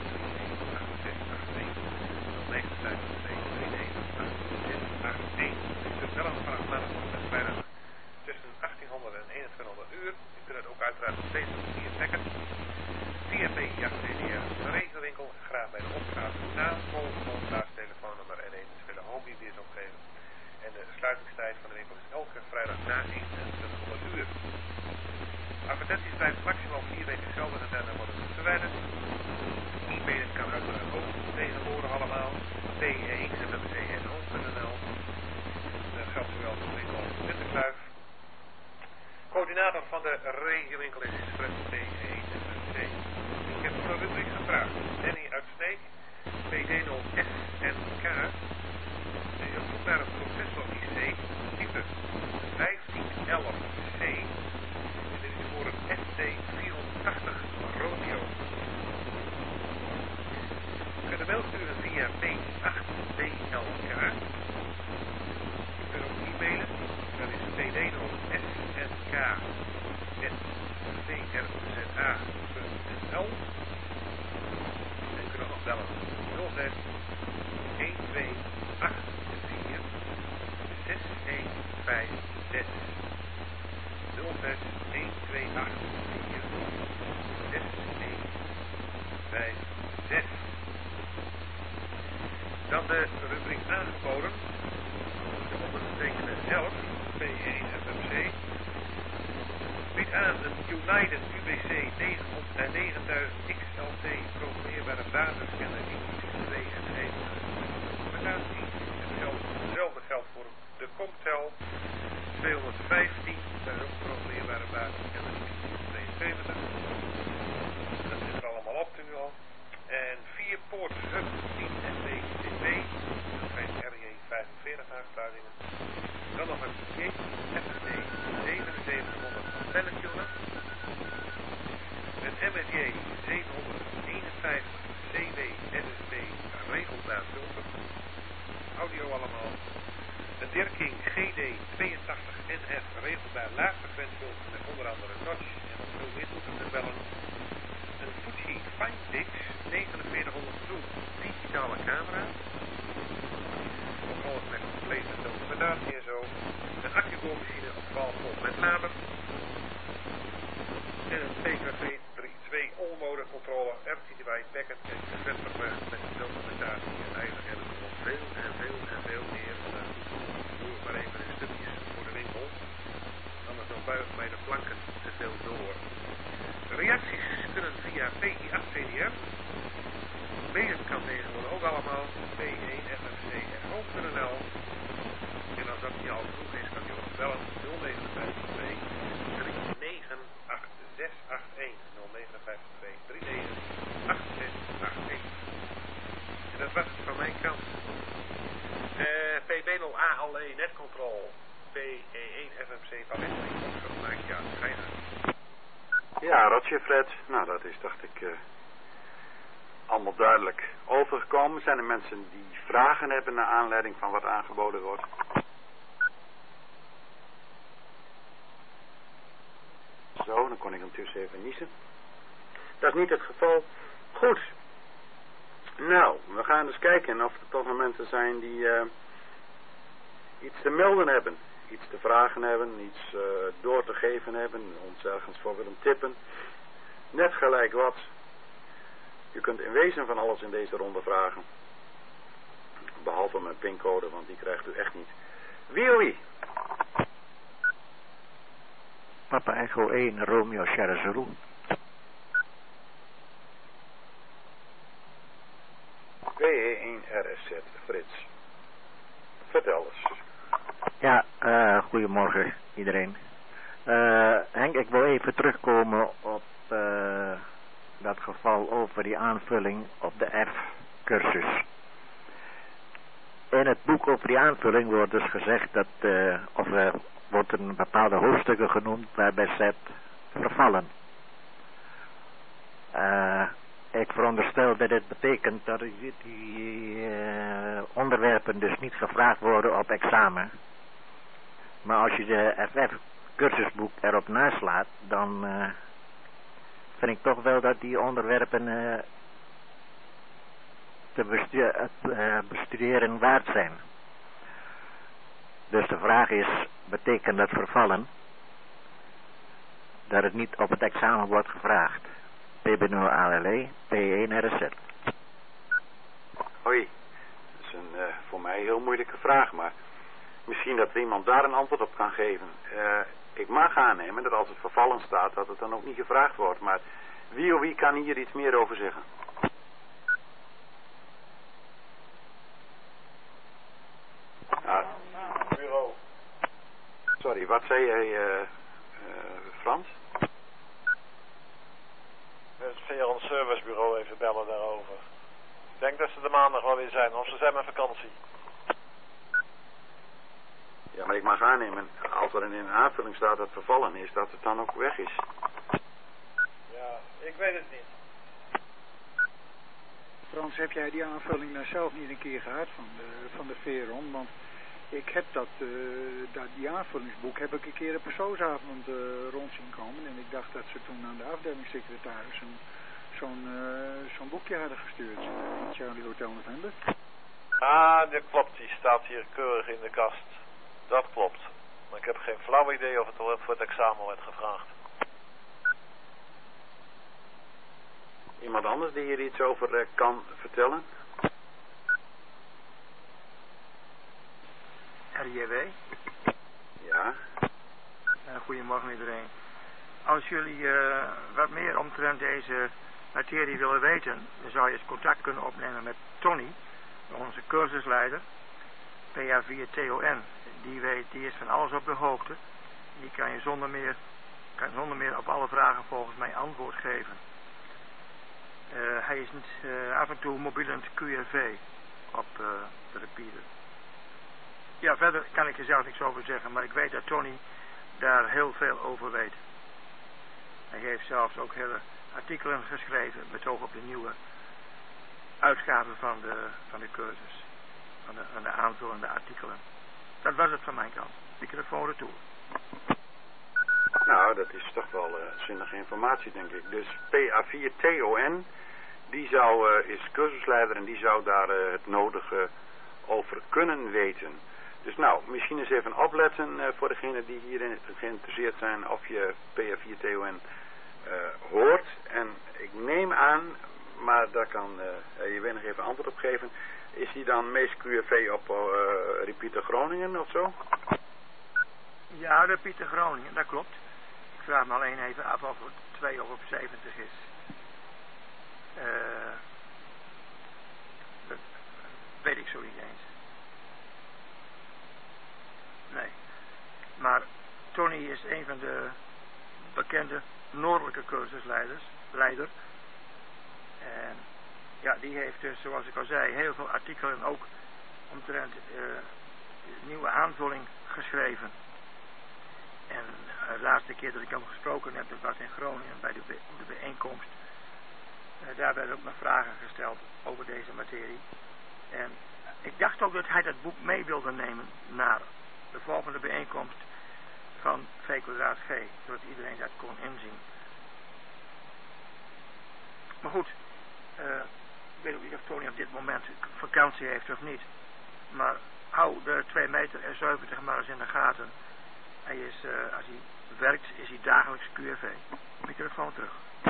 tussen 1800 en 2100 uur. U kunt het ook uiteraard nog steeds doen via Tekken. Via Media regelwinkel. Graag bij de opgave naam, volgende telefoonnummer en eventuele hobbyweersomgeving. En de sluitingstijd van de winkel is elke vrijdag na 2100 uur. Advertenties blijven maximaal 4 weken geldig en daarna worden ze verwijderd. E-mailen kan uiteraard ook tegenwoordig allemaal. p1.nl. Dat geldt zowel voor de winkel als de Winterkluif. Coördinator van de regiowinkel is Fred P1.nl. Ik heb voor de rubriek gevraagd. Danny uit Sneek, PD0SNK. Die op zoek naar een professor IC type. Dan de rubriek aangeboden. De ondergetekende zelf, P1FMC, biedt aan een United UBC 9000 XLT programmeerbare basisscanner inclusief 2 en 1 documentatie. Hetzelfde geldt voor de Comtel 215, dat is ook programmeerbare basisscanner inclusief 72. Dat zit er allemaal op nu al. En 4 Poort Hub 10 MB CP, dat zijn RJ45 aansluitingen. Dan nog een JFD 7700 Teletuner. Een MSJ 751 CW SSB regelbaar filter. Audio allemaal. Een Dirking GD82 NF regelbaar laagfrequentiefilter met onder andere notch en nog veel meer toetsen te bellen. Een Fuji Finedix 4900 zoom digitale camera. Ook alles met complete documentatie en zo. Een accuboormachine op 12 volt met lader. En een PKV 3.2 all-mode controller, RTDY packet en cassette met documentatie en eigenlijk hebben we nog veel en veel en veel meer. Doe maar even in stukjes voor de winkel. Anders dan buigen mij de planken te veel door. Reacties kunnen via PI8CDR. Mailen kan tegenwoordig ook allemaal. P1FMC@home.nl. En als dat niet al genoeg is, kan je ons bellen 0952 398681. 0952 398681. En dat was het van mijn kant. PB0ALE netcontrol. PE1FMC Paletteling opgemaakt. Ja, schijnen. Ja, Roger Fred. Nou, dat is, dacht ik, allemaal duidelijk overgekomen. Zijn er mensen die vragen hebben naar aanleiding van wat aangeboden wordt? Zo, dan kon ik ondertussen even niezen. Dat is niet het geval. Goed. Nou, we gaan eens kijken of er toch nog mensen zijn die iets te melden hebben. Iets te vragen hebben, iets door te geven hebben, ons ergens voor willen tippen. Net gelijk wat. Je kunt in wezen van alles in deze ronde vragen. Behalve mijn pincode, want die krijgt u echt niet. Wie? Papa Echo 1, Romeo Sierra Zulu. PE1RSZ, Frits. Vertel eens. Ja, goedemorgen iedereen. Henk, ik wil even terugkomen op dat geval over die aanvulling op de F-cursus. In het boek over die aanvulling wordt dus gezegd dat, wordt een bepaalde hoofdstukken genoemd waarbij staat vervallen. Ik veronderstel dat dit betekent dat die onderwerpen dus niet gevraagd worden op examen. Maar als je de FF-cursusboek erop naslaat, dan vind ik toch wel dat die onderwerpen te bestuderen waard zijn. Dus de vraag is, betekent dat vervallen dat het niet op het examen wordt gevraagd? PB0ALE, P1RZ. Hoi, dat is een voor mij heel moeilijke vraag, maar misschien dat er iemand daar een antwoord op kan geven. Ik mag aannemen dat als het vervallen staat, dat het dan ook niet gevraagd wordt, maar wie kan hier iets meer over zeggen? Bureau. Sorry, wat zei jij, Frans? Het via ons servicebureau even bellen daarover. Ik denk dat ze de maandag wel weer zijn, of ze zijn met vakantie. Ja, maar ik mag aannemen, als er in een aanvulling staat dat het vervallen is, dat het dan ook weg is. Ja, ik weet het niet. Frans, heb jij die aanvulling nou zelf niet een keer gehad van de Veron? Want ik heb die aanvullingsboek heb ik een keer op persoonsavond rond zien komen. En ik dacht dat ze toen aan de afdelingssecretaris zo'n boekje hadden gestuurd. Charlie Hotel November. Ah, dat klopt. Die staat hier keurig in de kast. Dat klopt. Maar ik heb geen flauw idee of het al voor het examen werd gevraagd. Iemand anders die hier iets over kan vertellen? RJW. Ja. Goedemorgen iedereen. Als jullie wat meer omtrent deze materie willen weten, dan zou je eens contact kunnen opnemen met Tony, onze cursusleider, PA4TON. Die is van alles op de hoogte. Die kan je zonder meer op alle vragen volgens mij antwoord geven. Hij is af en toe mobielend QRV op de repeater. Ja, verder kan ik er zelf niks over zeggen, maar ik weet dat Tony daar heel veel over weet. Hij heeft zelfs ook hele artikelen geschreven met oog op de nieuwe uitgave van de cursus. Van de aanvullende artikelen. Dat was het van mijn kant. Microfoon retour. Nou, dat is toch wel zinnige informatie, denk ik. Dus PA4TON, die is cursusleider en die zou daar het nodige over kunnen weten. Dus nou, misschien eens even opletten voor degenen die hierin geïnteresseerd zijn of je PA4TON hoort. En ik neem aan, maar daar kan je weer nog even antwoord op geven. Is die dan meest QRV op Repeater Groningen of zo? Ja, Repeater Groningen, dat klopt. Ik vraag me alleen even af of het 2 of op 70 is. Dat weet ik zo niet eens. Nee. Maar Tony is een van de bekende noordelijke cursusleider. En ja, die heeft dus, zoals ik al zei, heel veel artikelen ook omtrent nieuwe aanvulling geschreven. En de laatste keer dat ik hem gesproken heb, dat was in Groningen bij de bijeenkomst. Daar werden ook nog vragen gesteld over deze materie. En ik dacht ook dat hij dat boek mee wilde nemen naar de volgende bijeenkomst van V²G, zodat iedereen dat kon inzien. Maar goed, ik weet ook niet of Tony op dit moment vakantie heeft of niet. Maar hou de 2,70 meter maar eens in de gaten. Hij is, als hij werkt, is hij dagelijks QRV. Microfoon terug.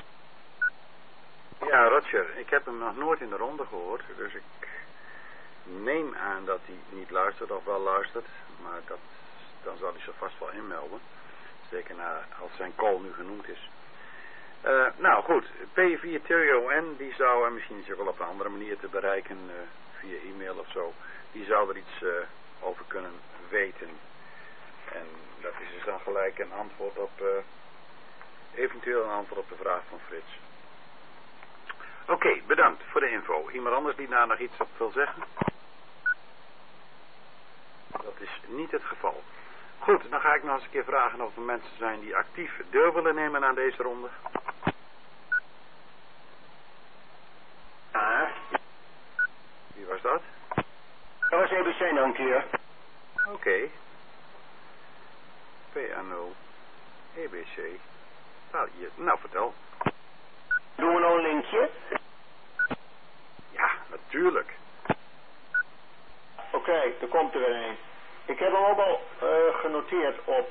Ja, Roger, ik heb hem nog nooit in de ronde gehoord, dus ik neem aan dat hij niet luistert of wel luistert, maar dan zal hij zich vast wel inmelden. Zeker als zijn call nu genoemd is. Nou goed, P4TON, die zou, en misschien is hij wel op een andere manier te bereiken, via e-mail of zo, die zou er iets over kunnen weten. En dat is dus dan gelijk een antwoord op, eventueel een antwoord op de vraag van Frits. Oké, bedankt voor de info. Iemand anders die daar nog iets op wil zeggen? Dat is niet het geval. Goed, dan ga ik nog eens een keer vragen of er mensen zijn die actief deel willen nemen aan deze ronde. Ja. Wie was dat? Dat was EBC nog een keer. Oké. PA0 EBC. Nou, vertel. Doen we nog een linkje? Ja, natuurlijk. Oké, er komt er weer een. Ik heb hem ook al genoteerd op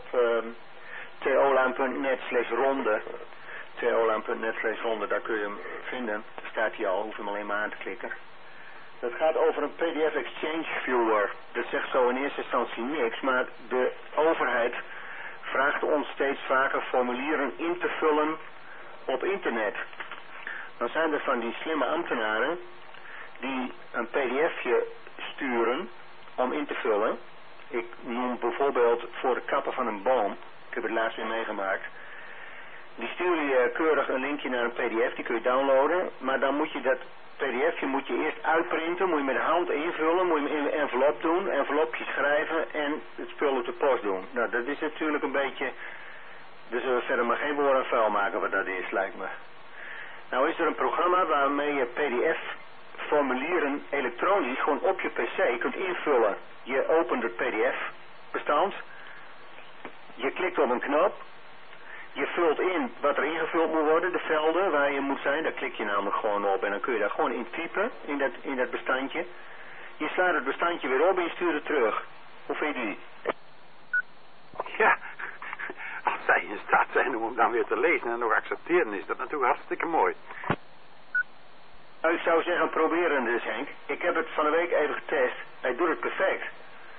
tolaan.net/ronde. tolaan.net/ronde, daar kun je hem vinden. Daar staat hij al, hoef hem alleen maar aan te klikken. Dat gaat over een PDF Exchange Viewer. Dat zegt zo in eerste instantie niks, maar de overheid vraagt ons steeds vaker formulieren in te vullen op internet. Dan zijn er van die slimme ambtenaren die een pdfje sturen om in te vullen. Ik noem bijvoorbeeld voor de kappen van een boom. Ik heb het laatst weer meegemaakt. Die sturen je keurig een linkje naar een pdf, die kun je downloaden. Maar dan moet je dat pdfje eerst uitprinten, moet je met de hand invullen, moet je hem in een envelop doen, envelopje schrijven en het spul op de post doen. Nou, dat is natuurlijk een beetje, dus we verder maar geen woord aan vuil maken wat dat is, lijkt me. Nou is er een programma waarmee je pdf-formulieren elektronisch gewoon op je pc kunt invullen. Je opent het pdf-bestand, je klikt op een knop, je vult in wat er ingevuld moet worden, de velden waar je moet zijn, daar klik je namelijk gewoon op en dan kun je daar gewoon in typen, in dat bestandje. Je slaat het bestandje weer op en je stuurt het terug. Hoe vind je die? Ja, als zij in staat zijn om hem dan weer te lezen en nog accepteren, is dat natuurlijk hartstikke mooi. Nou, ik zou zeggen, proberen dus Henk. Ik heb het van de week even getest. Hij doet het perfect.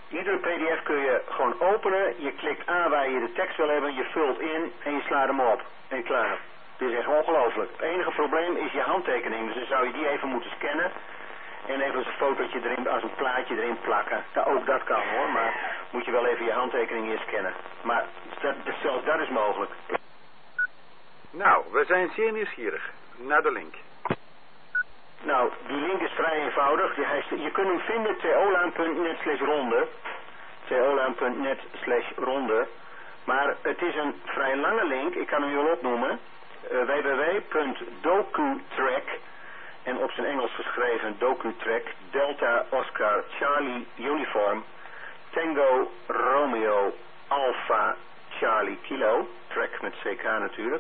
Iedere pdf kun je gewoon openen, je klikt aan waar je de tekst wil hebben, je vult in en je slaat hem op. En klaar. Dit is echt ongelooflijk. Het enige probleem is je handtekening, dus dan zou je die even moeten scannen. En even een fotootje erin, als een plaatje erin plakken. Ook dat kan hoor, maar moet je wel even je handtekening eerst scannen. Maar zelfs dat is mogelijk. Nou, we zijn zeer nieuwsgierig. Naar de link. Nou, die link is vrij eenvoudig. Je kunt hem vinden tolaan.net/ronde. tolaan.net/ronde. Maar het is een vrij lange link, ik kan hem je wel opnoemen. www.docutrack. En op zijn Engels geschreven docutrack. Delta Oscar Charlie Uniform. Tango Romeo Alpha Charlie Kilo. Track met CK natuurlijk.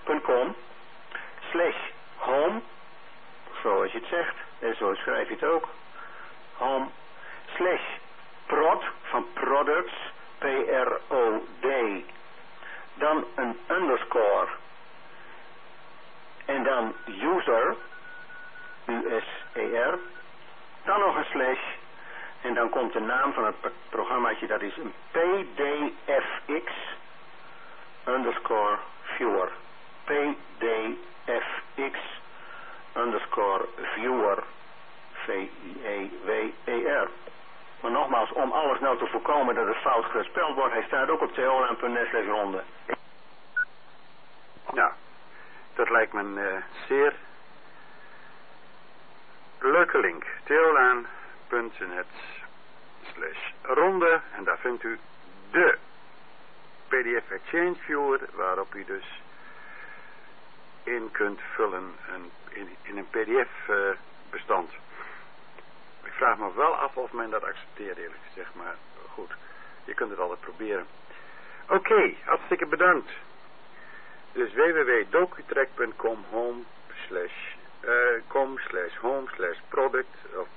.com/home. Zoals je het zegt. En zo schrijf je het ook. Home. /prod van products. PROD. Dan een underscore. En dan user. USER. Dan nog een slash. En dan komt de naam van het programmaatje. Dat is een PDFX. Underscore viewer. PDFX. Underscore viewer. VIEWER. Maar nogmaals, om alles nou te voorkomen dat het fout gespeld wordt, hij staat ook op tolaan.net/ronde. Nou, dat lijkt me een zeer leuke link. tolaan.net/ronde en daar vindt u de PDF Exchange Viewer waarop u dus in kunt vullen in een PDF bestand. Ik vraag me wel af of men dat accepteert eerlijk gezegd, maar goed, je kunt het altijd proberen. Oké, hartstikke bedankt. Dus www.docutrack.com home/product of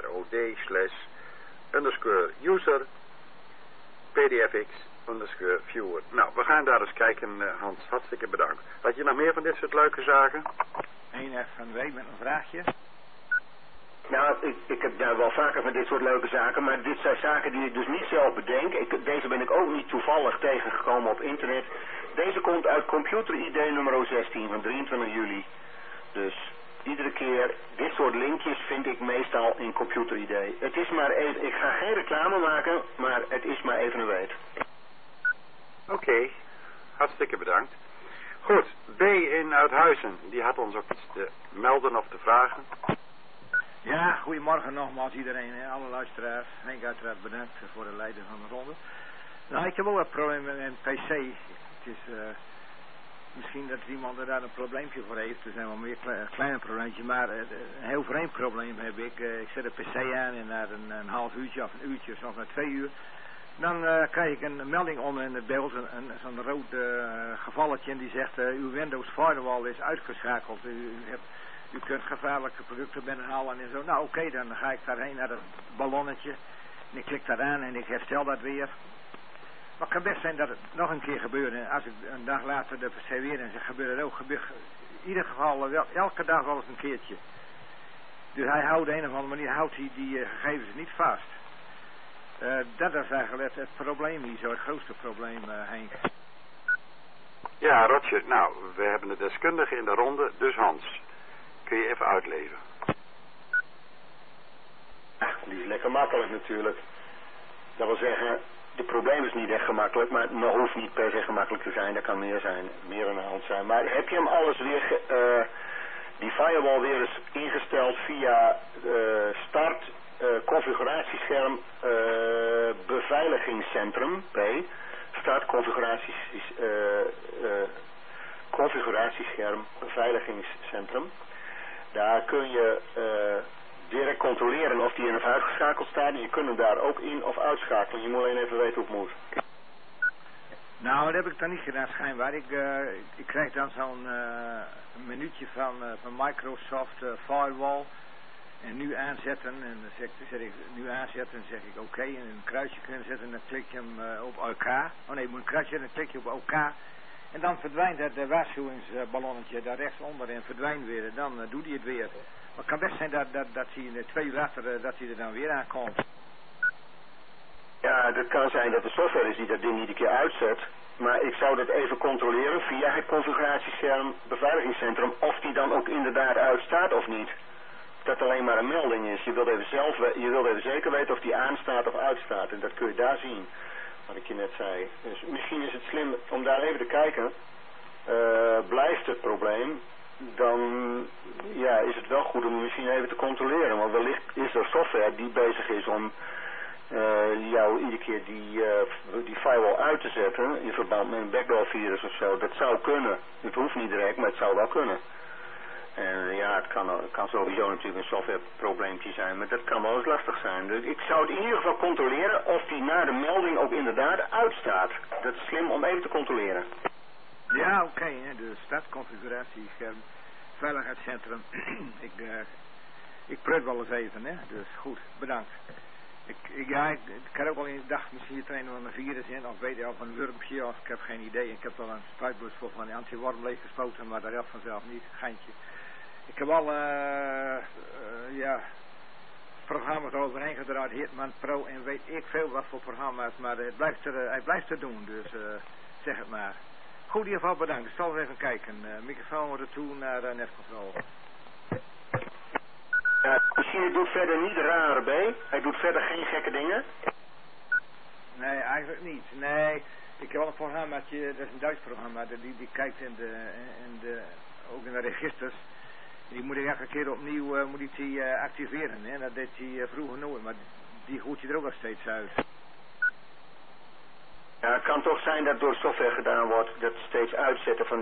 PROD/_user pdfx_viewer. Nou, we gaan daar eens kijken, Hans. Hartstikke bedankt. Had je nog meer van dit soort leuke zaken? Een FNW met een vraagje. Nou, ik heb daar wel vaker van dit soort leuke zaken, maar dit zijn zaken die ik dus niet zelf bedenk. Deze ben ik ook niet toevallig tegengekomen op internet. Deze komt uit Computer ID nummer 16 van 23 juli. Dus iedere keer, dit soort linkjes vind ik meestal in Computer ID. Het is maar even, ik ga geen reclame maken, maar het is maar even een weet. Oké, hartstikke bedankt. Goed, B in Uithuizen, die had ons ook iets te melden of te vragen. Ja, goedemorgen nogmaals iedereen, alle luisteraars. Henk uiteraard bedankt voor de leider van de ronde. Nou, ik heb ook een probleem met een PC. Het is misschien dat iemand er daar een probleempje voor heeft. Er zijn wel meer kleine probleempjes, maar een heel vreemd probleem heb ik. Ik zet de PC aan en na een half uurtje of een uurtje of na 2 uur. Dan krijg ik een melding onder in het beeld, zo'n rood gevalletje en die zegt uw Windows Firewall is uitgeschakeld. U kunt gevaarlijke producten binnenhalen en zo. Nou oké, dan ga ik daarheen naar het ballonnetje. En ik klik daar aan en ik herstel dat weer. Maar het kan best zijn dat het nog een keer gebeurt. En als ik een dag later de PC weer en zeg gebeurt het ook. Gebeurt in ieder geval wel, elke dag wel eens een keertje. Dus hij houdt de een of andere manier houdt hij die gegevens niet vast. Dat is eigenlijk het probleem hier zo. Het grootste probleem, Henk. Ja, Roger. Nou, we hebben de deskundige in de ronde. Dus Hans, kun je even uitleven? Ja, die is lekker makkelijk natuurlijk. Dat wil zeggen, het probleem is niet echt gemakkelijk, maar het hoeft niet per se gemakkelijk te zijn. Dat kan meer zijn, meer aan de hand zijn. Maar heb je hem alles weer, die firewall weer eens ingesteld via start, configuratiescherm, beveiligingscentrum, P, start configuratiescherm, beveiligingscentrum. Daar kun je direct controleren of die in of uitgeschakeld staat. En je kunt hem daar ook in of uitschakelen. Je moet alleen even weten hoe het moet. Nou, dat heb ik dan niet gedaan schijnbaar. Ik krijg dan zo'n minuutje van Microsoft Firewall. En nu aanzetten. En dan zet ik nu aanzetten en zeg ik oké. En een kruisje kunnen zetten en dan klik je hem op OK. Oh nee, je moet een kruisje zetten en dan klik je op OK. En dan verdwijnt het waarschuwingsballonnetje daar rechtsonder en verdwijnt weer. En dan doet hij het weer. Maar het kan best zijn dat hij 2 uur later dat hij er dan weer aankomt. Ja, dat kan zijn dat de software is die dat ding niet een keer uitzet. Maar ik zou dat even controleren via het configuratiescherm beveiligingscentrum of die dan ook inderdaad uitstaat of niet. Dat alleen maar een melding is. Je wilt even zeker weten of die aanstaat of uitstaat. En dat kun je daar zien, wat ik je net zei. Dus misschien is het slim om daar even te kijken. Blijft het probleem, dan ja, is het wel goed om misschien even te controleren. Want wellicht is er software die bezig is om jou iedere keer die firewall uit te zetten in verband met een backdoor virus of zo. Dat zou kunnen. Het hoeft niet direct, maar het zou wel kunnen. En ja, het kan sowieso natuurlijk een softwareprobleempje zijn, maar dat kan wel eens lastig zijn. Dus ik zou het in ieder geval controleren of die na de melding ook inderdaad uitstaat. Dat is slim om even te controleren. Ja, oké, de startconfiguratiescherm, veiligheidscentrum. Ik prut wel eens even, hè. Dus goed, bedankt. Ik had ook al in gedacht, misschien zit er een van een virus in, of weet je, of een wurmpje, of ik heb geen idee. Ik heb wel een spuitbus vol van anti-worm leeggespoten, maar dat helpt vanzelf niet, geintje. Ik heb al, programma's overheen gedraaid, Hitman Pro en weet ik veel wat voor programma's, maar hij blijft er doen, dus zeg het maar. Goed, in ieder geval bedankt. Ik zal even kijken. Microfoon wordt er toe naar netcontrole. Ja, de machine doet verder niet rare B. Hij doet verder geen gekke dingen. Nee, eigenlijk niet. Nee, ik heb wel een programmaatje, dat is een Duits programma, die kijkt ook in de registers. Die moet ik elke keer opnieuw activeren. Hè? Dat deed hij vroeger nooit, maar die gooit je er ook nog steeds uit. Ja, het kan toch zijn dat door software gedaan wordt, dat steeds uitzetten van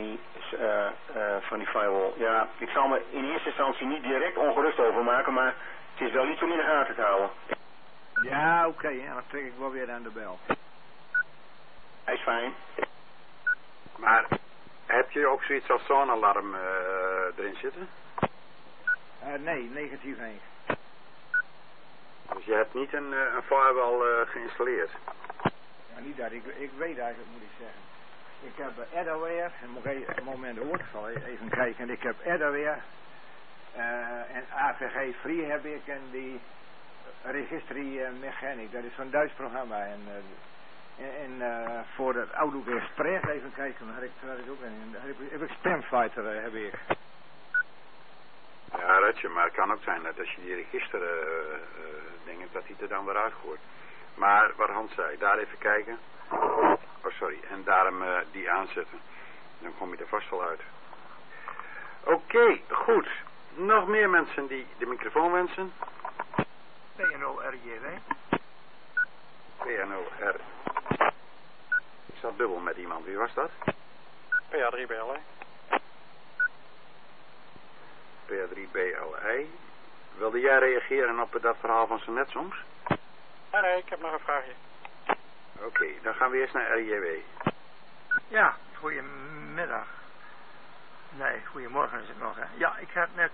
die firewall. Ja, ik zal me in eerste instantie niet direct ongerust over maken, maar het is wel iets om in de gaten te houden. Ja, oké, dan trek ik wel weer aan de bel. Hij is fijn. Maar heb je ook zoiets als zo'n alarm erin zitten? Nee, negatief 1. Dus je hebt niet een firewall geïnstalleerd? Ja, niet dat. Ik weet eigenlijk, moet ik zeggen. Ik heb AdAware, en moet ik een moment hoor, ik zal even kijken. Ik heb AdAware en AVG Free heb ik en die Registry Mechanic, dat is zo'n Duits programma. En voor het Outlook Express, even kijken, daar heb ik ook een. Heb ik Spamfighter heb ik. Ja, Rutje, maar het kan ook zijn dat als je die register dingen, dat hij er dan weer uitgooit. Maar wat Hans zei, daar even kijken. Oh, sorry. En daarom die aanzetten. Dan kom je er vast wel uit. Oké, goed. Nog meer mensen die de microfoon wensen? P0RJW. P0R. Ik zat dubbel met iemand. Wie was dat? PA3BLI. PA3BLI. Wilde jij reageren op dat verhaal van zo net soms? Nee, ik heb nog een vraagje. Oké, dan gaan we eerst naar RJW. Ja, goedemiddag. Nee, goedemorgen is het nog, hè. Ja, ik heb net,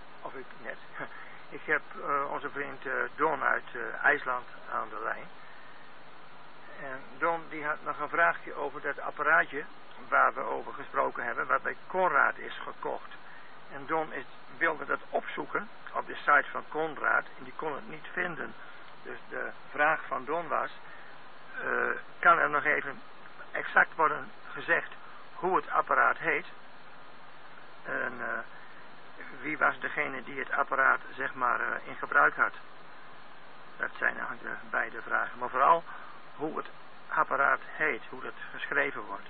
ik heb onze vriend Don uit IJsland aan de lijn. En Don die had nog een vraagje over dat apparaatje waar we over gesproken hebben, wat bij Conrad is gekocht. En Don wilde dat opzoeken op de site van Conrad en die kon het niet vinden. Dus de vraag van Don was, kan er nog even exact worden gezegd hoe het apparaat heet? En wie was degene die het apparaat zeg maar in gebruik had? Dat zijn eigenlijk de beide vragen. Maar vooral hoe het apparaat heet, hoe het geschreven wordt.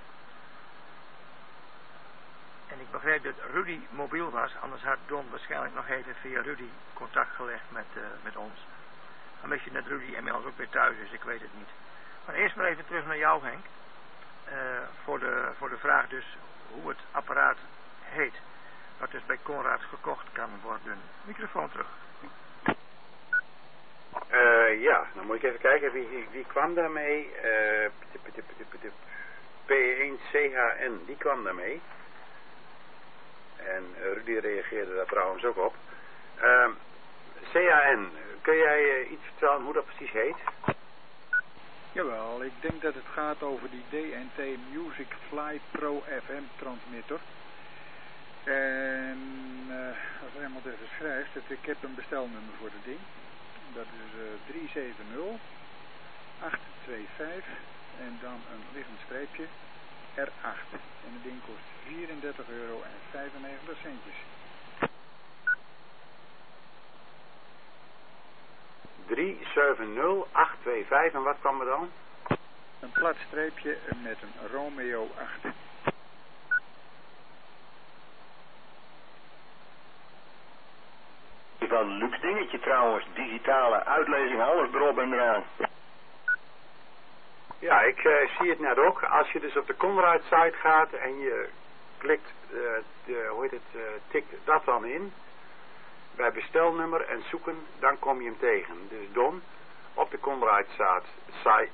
En ik begreep dat Rudy mobiel was, anders had Don waarschijnlijk nog even via Rudy contact gelegd met ons. Dan mis je net Rudy inmiddels ook weer thuis, dus ik weet het niet. Maar eerst maar even terug naar jou, Henk. Voor de vraag dus hoe het apparaat heet. Wat dus bij Conrad gekocht kan worden. Microfoon terug. Ja, dan moet ik even kijken wie kwam daarmee. P1CHN, die kwam daarmee. En Rudy reageerde daar trouwens ook op. CHN, kun jij iets vertellen hoe dat precies heet? Jawel, ik denk dat het gaat over die DNT Music Fly Pro FM transmitter. En als iemand even schrijft, ik heb een bestelnummer voor het ding. Dat is 370 825 en dan een liggend streepje R8. En het ding kost €34,95. 370825 en wat kwam er dan? Een plat streepje met een Romeo 8. Wel een luxe dingetje trouwens, digitale uitlezing, alles erop en eraan. Ja, ik zie het net ook. Als je dus op de Conrad site gaat en je klikt, tikt dat dan in, bij bestelnummer en zoeken, dan kom je hem tegen. Dus Don, op de Conrad site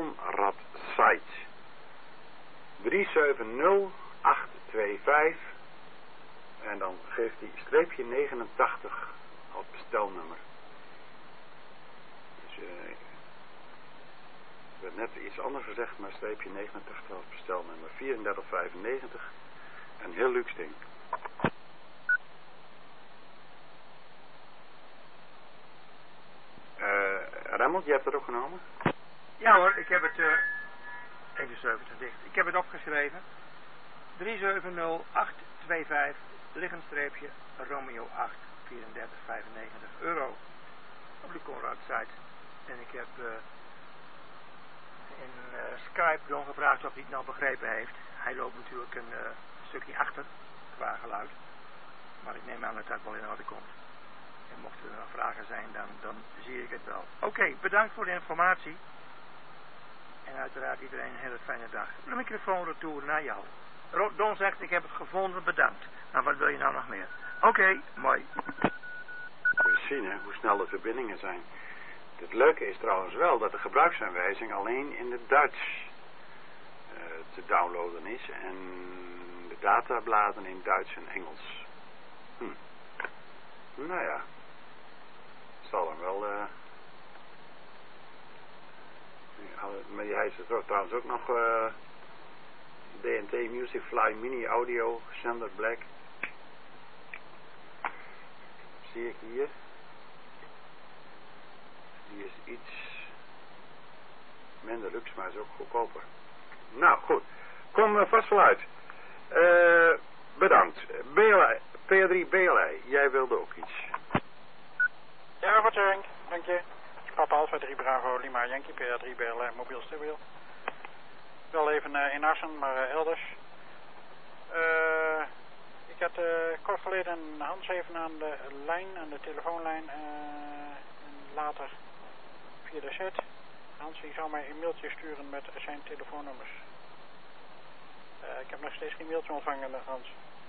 370825 en dan geeft hij streepje 89 als bestelnummer. Dus ik werd net iets anders gezegd, maar streepje 89 als bestelnummer. 34,95 en heel luxe ding. Remmelt, je hebt het ook genomen? Ja hoor, ik heb het even 70 dicht. Ik heb het opgeschreven. 370825 liggend streepje Romeo 8 €34,95 op de Conrad site. En ik heb in Skype Don gevraagd of hij het nou begrepen heeft. Hij loopt natuurlijk een stukje achter qua geluid. Maar ik neem aan dat dat wel in orde komt. En mochten er nog vragen zijn, dan zie ik het wel. Oké, bedankt voor de informatie. En uiteraard iedereen een hele fijne dag. De microfoon retour naar jou. Don zegt, ik heb het gevonden, bedankt. Nou, wat wil je nou nog meer? Oké, mooi. We zien hè, hoe snel de verbindingen zijn. Het leuke is trouwens wel dat de gebruiksaanwijzing alleen in het Duits te downloaden is. En de databladen in Duits en Engels. Nou ja. Zal dan wel... maar hij is er trouwens ook nog... DNT Music Fly Mini Audio Sender Black. Zie ik hier. Die is iets minder luxe, maar is ook goedkoper. Nou goed, kom vast wel uit. Bedankt. P3 BLI, jij wilde ook iets. Ja, goed Henk, dank je. Papa Alpha 3 Bravo Lima Yankee, PR3 BLI mobiel stabiel. Wel even in Assen, maar elders. Ik had kort geleden Hans even aan de lijn, aan de telefoonlijn. En later via de chat. Hans die zou mij een mailtje sturen met zijn telefoonnummers. Ik heb nog steeds geen mailtje ontvangen, Hans.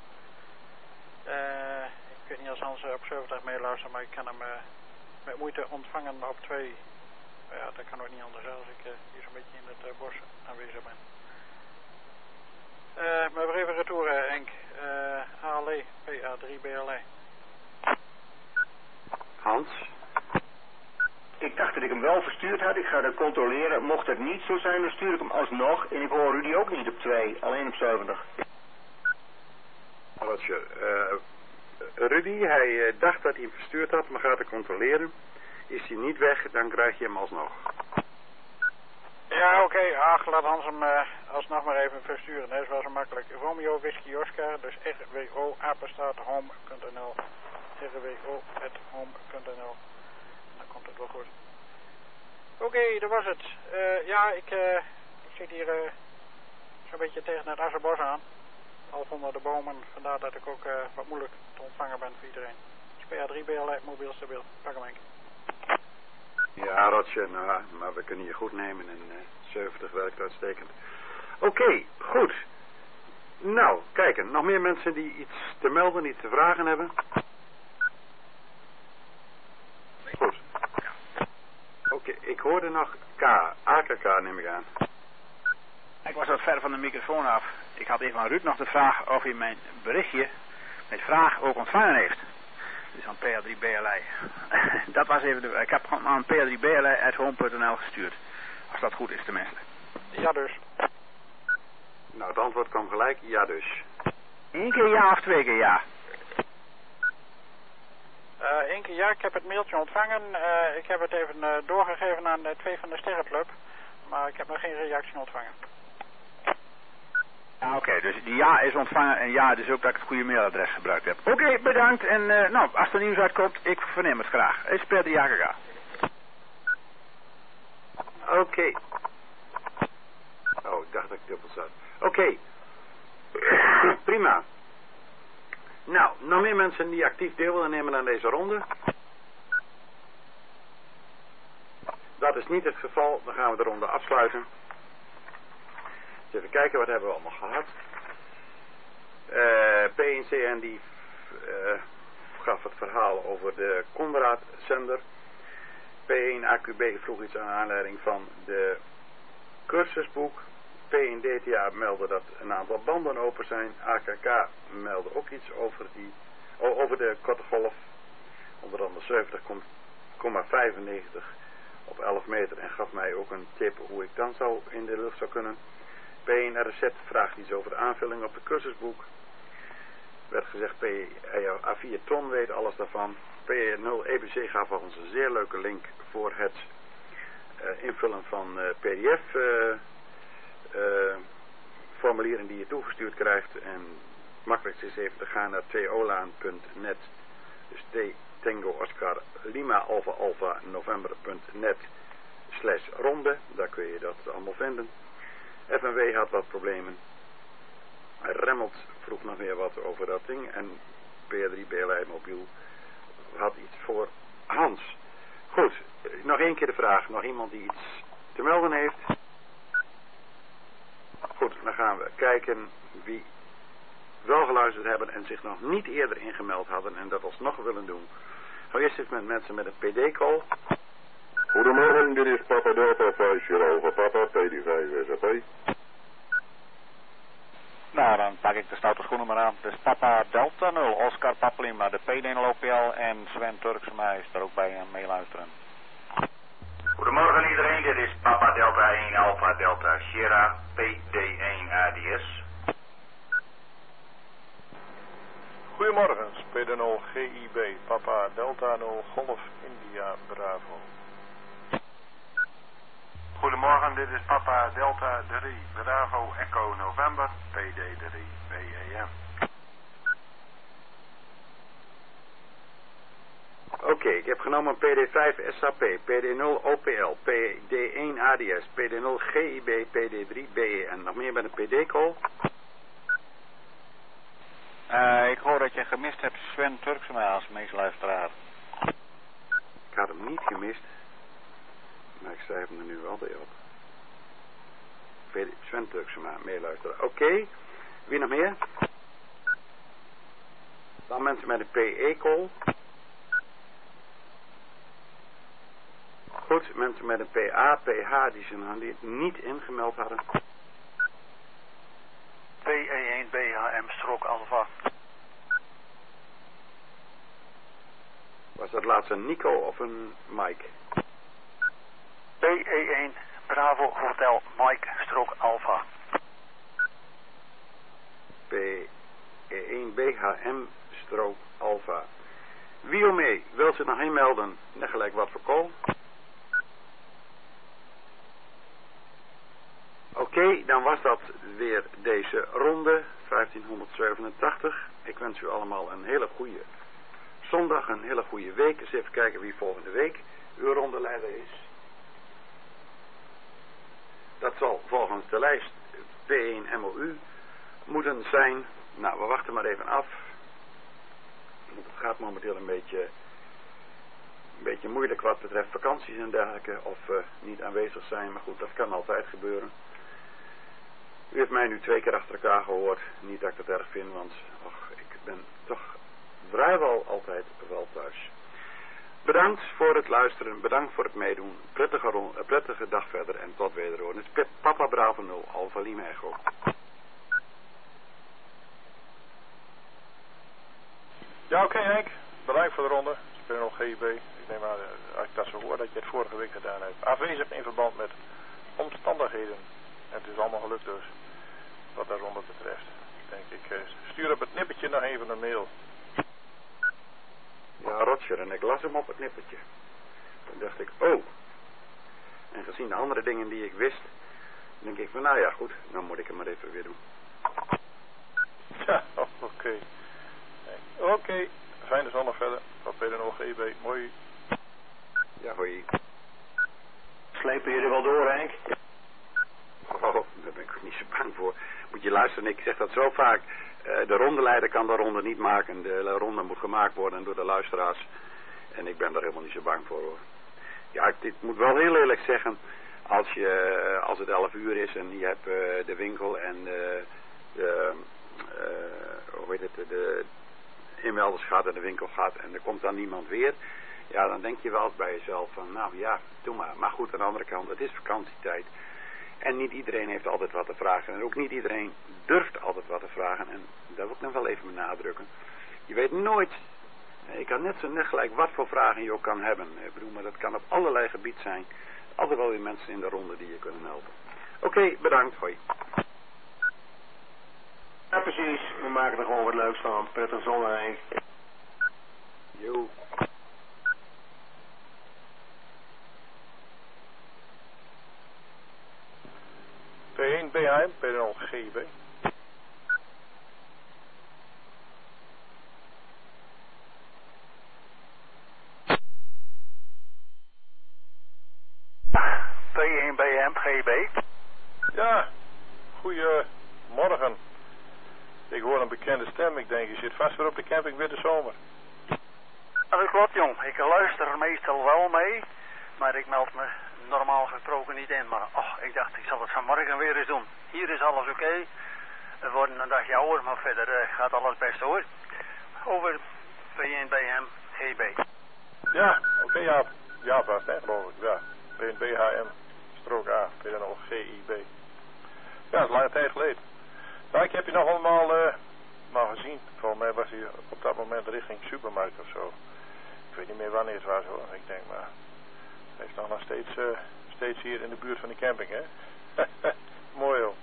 Ik weet niet als Hans op 70 meeluistert, maar ik kan hem met moeite ontvangen op 2. Ja, dat kan ook niet anders als ik hier zo'n beetje in het bos aanwezig ben. Maar weer even retour, Henk. ALE, PA3 BLE. Hans? Ik dacht dat ik hem wel verstuurd had. Ik ga dat controleren. Mocht het niet zo zijn, dan stuur ik hem alsnog. En ik hoor Rudy ook niet op 2, alleen op 70. Roger. Rudy, hij dacht dat hij hem verstuurd had, maar gaat het controleren. Is hij niet weg, dan krijg je hem alsnog. Ja, oké. Ach, laat Hans hem alsnog maar even versturen. Dat is wel zo makkelijk. Romeo Whisky Oscar, dus rwo@home.nl. rwo@home.nl. Dan komt het wel goed. Oké, dat was het. Ja, ik zit hier zo'n beetje tegen het Assenbos aan. Half onder de bomen. Vandaar dat ik ook wat moeilijk te ontvangen ben voor iedereen. PA3 BLE, mobiel stabiel. Pak hem Henk. Ja, Roger, nou, maar we kunnen je goed nemen en 70 werkt uitstekend. Oké, goed. Nou, kijken, nog meer mensen die iets te melden, iets te vragen hebben? Goed. Oké, ik hoorde nog AKK neem ik aan. Ik was wat ver van de microfoon af. Ik had even aan Ruud nog de vraag of hij mijn berichtje met vraag ook ontvangen heeft. Dus aan PA3 BLI. Dat was even ik heb gewoon aan PA3 BLI@home.nl gestuurd. Als dat goed is tenminste. Ja dus. Nou, het antwoord kwam gelijk, ja dus. 1 keer ja of 2 keer ja? 1 keer ja, ik heb het mailtje ontvangen. Ik heb het even doorgegeven aan 2 van de Sterrenclub. maar ik heb nog geen reactie ontvangen. Ja, oké, dus die ja is ontvangen en ja, dus ook dat ik het goede mailadres gebruikt heb. Oké, bedankt en nou, als er nieuws uitkomt, ik verneem het graag. Ik speel de JKK. Oké. Oh, ik dacht dat ik dubbel zat. Oké. Prima. Nou, nog meer mensen die actief deel willen nemen aan deze ronde. Dat is niet het geval. Dan gaan we de ronde afsluiten. Even kijken, wat hebben we allemaal gehad. P1CN die gaf het verhaal over de Conrad-zender. P1AQB vroeg iets aan aanleiding van de cursusboek. P1DTA meldde dat een aantal banden open zijn. AKK meldde ook iets over de korte golf. Onder andere 70,95 op 11 meter. En gaf mij ook een tip hoe ik dan in de lucht zou kunnen. P1RZ vraagt iets over de aanvulling op het cursusboek. Werd gezegd A4 Ton weet alles daarvan. P0 EBC gaf ons een zeer leuke link voor het invullen van PDF formulieren die je toegestuurd krijgt. En het makkelijkste is even te gaan naar tolaan.net. Dus Tango Oscar Lima Alpha Alpha November.net/ronde. Daar kun je dat allemaal vinden. FNW had wat problemen. Remmelt vroeg nog weer wat over dat ding. En PR3 BLI Mobiel had iets voor Hans. Goed, nog één keer de vraag. Nog iemand die iets te melden heeft? Goed, dan gaan we kijken wie wel geluisterd hebben en zich nog niet eerder ingemeld hadden en dat alsnog willen doen. Gaan we eerst even met mensen met een PD-call. Goedemorgen, dit is Papa Delta 5 Sierra Papa, PD5 SAP. Nou, dan pak ik de stoute schoenen maar aan. Dus Papa Delta 0, Oscar Paplima, de PD0 OPL en Sven Turksema is er ook bij aan meeluisteren. Goedemorgen iedereen, dit is Papa Delta 1 Alpha Delta Sierra, PD1 ADS. Goedemorgen, PD0 GIB, Papa Delta 0 Golf India Bravo. Goedemorgen, dit is Papa Delta 3 Bravo Echo November, PD3 BEM. Oké, ik heb genomen PD5 SAP, PD0 OPL, PD1 ADS, PD0 GIB, PD3 BEN. Nog meer met een PD-call? Ik hoor dat je gemist hebt Sven Turksema als meesluisteraar. Ik had hem niet gemist. Maar ik schrijf hem er nu wel bij op. Sven Turksema, meeluisteren. Oké, wie nog meer? Dan mensen met een PE-call. Goed, mensen met een PA, PH die zich nog niet ingemeld hadden. PE1 BHM strook Alpha. Was dat laatst een Nico of een Mike? PE1 Bravo Hotel Mike strook Alpha. PE1 BHM strook Alpha. Wie om mee wil zich nog inmelden? Net gelijk wat voor call. Oké, dan was dat weer deze ronde 1587. Ik wens u allemaal een hele goede zondag, een hele goede week. Eens even kijken wie volgende week uw rondeleider is. Dat zal volgens de lijst P1 MOU moeten zijn. Nou, we wachten maar even af. Het gaat momenteel een beetje moeilijk wat betreft vakanties en dergelijke. Of niet aanwezig zijn, maar goed, dat kan altijd gebeuren. U heeft mij nu 2 keer achter elkaar gehoord. Niet dat ik het erg vind, want ik ben toch vrijwel altijd wel thuis. Bedankt voor het luisteren, bedankt voor het meedoen. Prettige dag verder en tot wederhoor. Het is Papa Bravo 0, Alpha Lima Echo. Ja, oké Henk. Bedankt voor de ronde. Ik ben nog GIB. Ik neem aan, als ik dat zo hoor, dat je het vorige week gedaan hebt. Afwezig in verband met omstandigheden. En het is allemaal gelukt dus. Wat de ronde betreft. Denk ik, stuur op het nippertje nog even een mail. Ja, Roger, en ik las hem op het nippertje. Toen dacht ik, oh. En gezien gezien de andere dingen die ik wist, denk ik van, nou ja, goed, dan moet ik het maar even weer doen. Ja, oké. Oké, fijne zondag verder. Wat ben je nog, EB? Mooi. Ja, hoi. Slepen jullie wel door, Henk? Oh, daar ben ik ook niet zo bang voor. Moet je luisteren, ik zeg dat zo vaak. De rondeleider kan de ronde niet maken. De ronde moet gemaakt worden door de luisteraars. En ik ben daar helemaal niet zo bang voor, hoor. Ja, ik moet wel heel eerlijk zeggen, als het 11 uur is en je hebt de winkel en de inmelders gaat en de winkel gaat en er komt dan niemand weer, ja, dan denk je wel eens bij jezelf van, nou ja, doe maar. Maar goed, aan de andere kant, het is vakantietijd. En niet iedereen heeft altijd wat te vragen. En ook niet iedereen durft altijd wat te vragen. En dat wil ik dan wel even benadrukken. Je weet nooit. Ik kan net gelijk wat voor vragen je ook kan hebben. Ik bedoel, maar dat kan op allerlei gebied zijn. Altijd wel weer mensen in de ronde die je kunnen helpen. Oké, bedankt. Hoi. Ja, precies. We maken er gewoon wat leuks van. Prettig zondag, Henk. Jo. P1 BHM, P0 GIB. P1 BM GB. Ja, goedemorgen. Ik hoor een bekende stem. Ik denk, je zit vast weer op de camping weer de zomer. Dat klopt, jong. Ik luister meestal wel mee, maar ik meld me normaal gesproken niet in. Maar ik dacht, ik zal het vanmorgen weer eens doen. Hier is alles oké. We worden een dagje ouder, maar verder gaat alles best hoor. Over P1 BM GB. Ja, oké, Jaap. Jaap was het, geloof ik. Ja. P1 BHM, strook A, P1 GIB. Ja, dat is lange tijd geleden. Nou, ik heb je nog allemaal maar gezien. Volgens mij was hij op dat moment richting supermarkt of zo. Ik weet niet meer wanneer het was hoor. Ik denk maar, hij is nog steeds hier in de buurt van de camping, hè? Mooi hoor.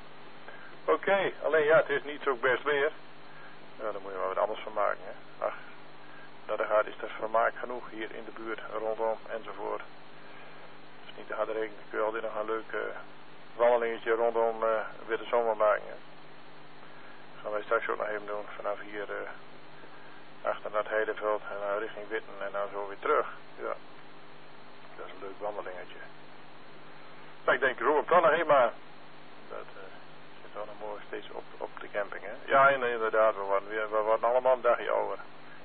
Oké, alleen ja, het is niet zo best weer. Ja, daar moet je wel wat anders van maken, hè? Ach, dat er gaat is er vermaak genoeg hier in de buurt, rondom enzovoort. Dus niet te hard rekenen, dan kun je altijd nog een leuk wandelingetje rondom weer de zomer maken, hè? Dat gaan wij straks ook nog even doen, vanaf hier achter naar het Heideveld en dan richting Witten en dan zo weer terug. Ja, dat is een leuk wandelingetje. Maar ik denk, roep dan nog eenmaal. Dat zit wel nog mooi steeds op de camping, hè? Ja, inderdaad, we worden allemaal een dagje ouder.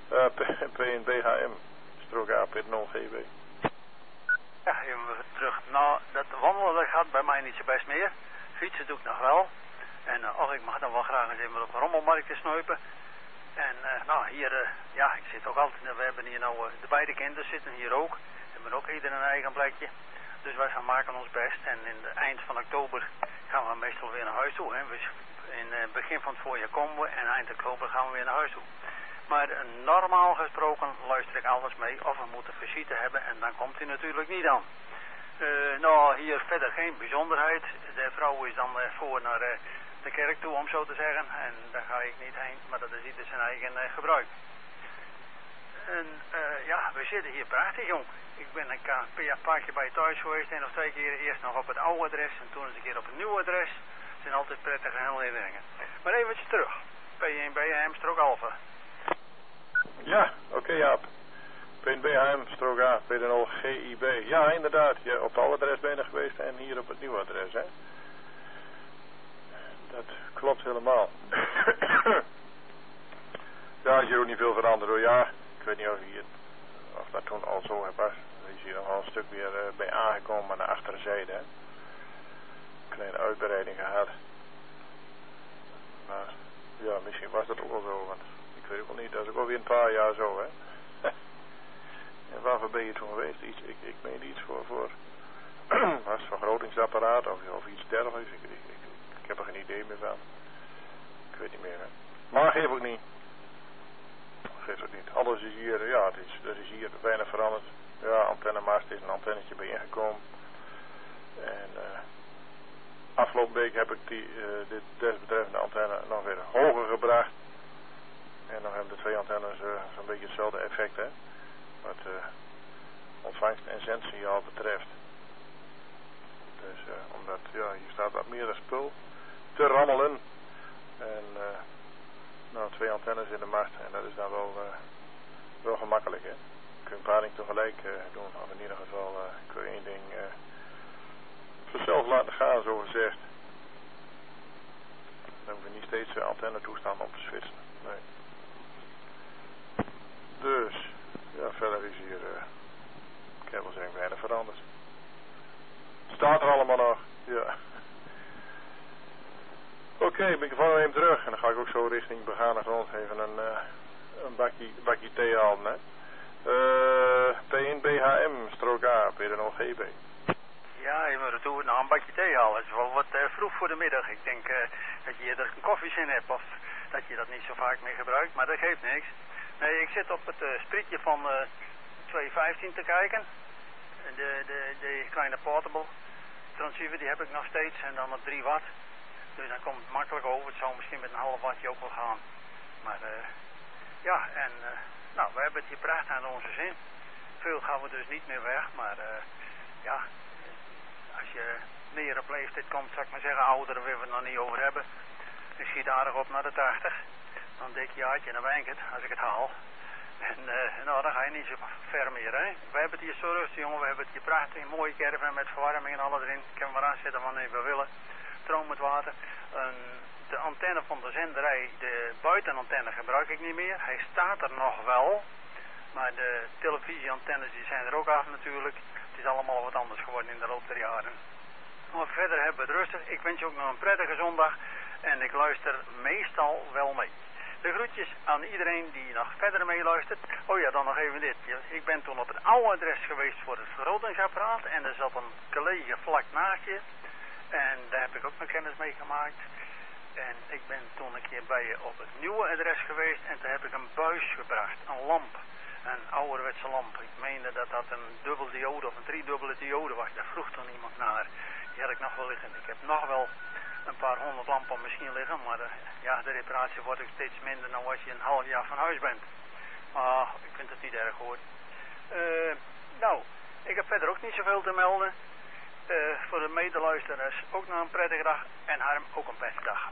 P1 BHM, strook A, P0 GB. Ja, even terug. Nou, dat wandelen dat gaat bij mij niet zo best meer. Fietsen doe ik nog wel. En ik mag dan wel graag eens even op een rommelmarkt snuipen. En nou, hier, ja, ik zit ook altijd, we hebben hier nou, de beide kinderen zitten hier ook. We hebben ook ieder een eigen plekje. Dus wij gaan maken ons best. En in het eind van oktober gaan we meestal weer naar huis toe. Hè. In het begin van het voorjaar komen we en eind oktober gaan we weer naar huis toe. Maar normaal gesproken luister ik alles mee of we moeten visite hebben en dan komt hij natuurlijk niet aan. Nou, hier verder geen bijzonderheid. De vrouw is dan voor naar de kerk toe, om zo te zeggen. En daar ga ik niet heen, maar dat is ieder zijn eigen gebruik. En ja, we zitten hier prachtig, jong. Ik ben een paar keer bij je thuis geweest en nog 2 keer eerst nog op het oude adres en toen eens een keer op het nieuwe adres. Het zijn altijd prettige herinneringen. Maar eventjes terug. P1 BHM strook Alpha. Ja, oké, Jaap. P1 BHM strook A, P0 GIB. Ja, inderdaad. Ja, op het oude adres ben je geweest en hier op het nieuwe adres, hè. Dat klopt helemaal. Ja, is hier ook niet veel veranderd hoor. Ja, ik weet niet of dat toen al zo was. Er is hier nog wel een stuk weer bij aangekomen aan de achterzijde, hè. Een kleine uitbreiding gehad. Maar ja, misschien was dat ook wel zo, want ik weet ook wel niet, dat is ook alweer een paar jaar zo, hè. En waarvoor ben je toen geweest? Ik meen iets voor was vergrotingsapparaat of iets dergelijks. Ik heb er geen idee meer van. Ik weet niet meer, hè. Maar geef ook niet. Geeft ook niet. Alles is hier, ja, er is hier weinig veranderd. Ja, antennemast is een antennetje bij ingekomen. En afgelopen week heb ik dit desbetreffende antenne nog weer hoger gebracht. En dan hebben de 2 antennes zo'n beetje hetzelfde effect, hè. Wat ontvangst en zendsignaal betreft. omdat, ja, hier staat wat meer dan spul te rammelen. En, nou, 2 antennes in de mast. En dat is dan wel gemakkelijk, hè. Je kunt een paar dingen tegelijk doen. Of in ieder geval kun je 1 ding vanzelf laten gaan, zo gezegd. Dan hoef je niet steeds antenne toestanden op te switchen. Nee. Dus, ja, verder is hier, ik heb wel zeggen, weinig veranderd. Staat er allemaal nog, ja. Oké, microfoon neem terug. En dan ga ik ook zo richting begane grond even een bakje thee halen, hè. P1 BHM, strook A, P0GB. Ja, je moet retour naar een bakje thee halen. Het is wel wat vroeg voor de middag. Ik denk dat je er een koffiezin hebt of dat je dat niet zo vaak meer gebruikt, maar dat geeft niks. Nee, ik zit op het sprietje van 215 te kijken. De kleine portable transceiver, die heb ik nog steeds en dan op 3 watt. Dus dan komt het makkelijk over. Het zou misschien met een half wattje ook wel gaan. Maar ja, en nou, we hebben het hier prachtig aan onze zin. Veel gaan we dus niet meer weg, maar ja, als je meer op leeftijd komt, zou ik maar zeggen, ouderen willen we het nog niet over hebben. Ik schiet aardig op naar de 80. Dan een dik jaartje en dan ben ik het, als ik het haal. En nou, dan ga je niet zo ver meer, hè. We hebben het hier zo rustig, jongen. We hebben het hier prachtig, een mooie caravan met verwarming en alles erin. Ik kan hem maar aanzetten wanneer we willen. Stroom met water. De antenne van de zenderij, de buitenantenne gebruik ik niet meer. Hij staat er nog wel. Maar de televisieantennes die zijn er ook af natuurlijk. Het is allemaal wat anders geworden in de loop der jaren. Maar verder hebben we het rustig. Ik wens je ook nog een prettige zondag. En ik luister meestal wel mee. De groetjes aan iedereen die nog verder meeluistert. Oh ja, dan nog even dit. Ik ben toen op het oude adres geweest voor het vergrotingsapparaat. En er zat een collega vlak naast je. En daar heb ik ook nog kennis mee gemaakt. En ik ben toen een keer bij je op het nieuwe adres geweest. En toen heb ik een buis gebracht. Een lamp. Een ouderwetse lamp. Ik meende dat dat een dubbel diode of een 3-dubbele diode was. Daar vroeg toen iemand naar. Die had ik nog wel liggen. Ik heb nog wel een paar 100 lampen misschien liggen. Maar ja, de reparatie wordt ook steeds minder dan als je een half jaar van huis bent. Maar ik vind het niet erg hoor. Nou, ik heb verder ook niet zoveel te melden. Voor de medeluisteraars ook nog een prettige dag. En Harm ook een prettige dag.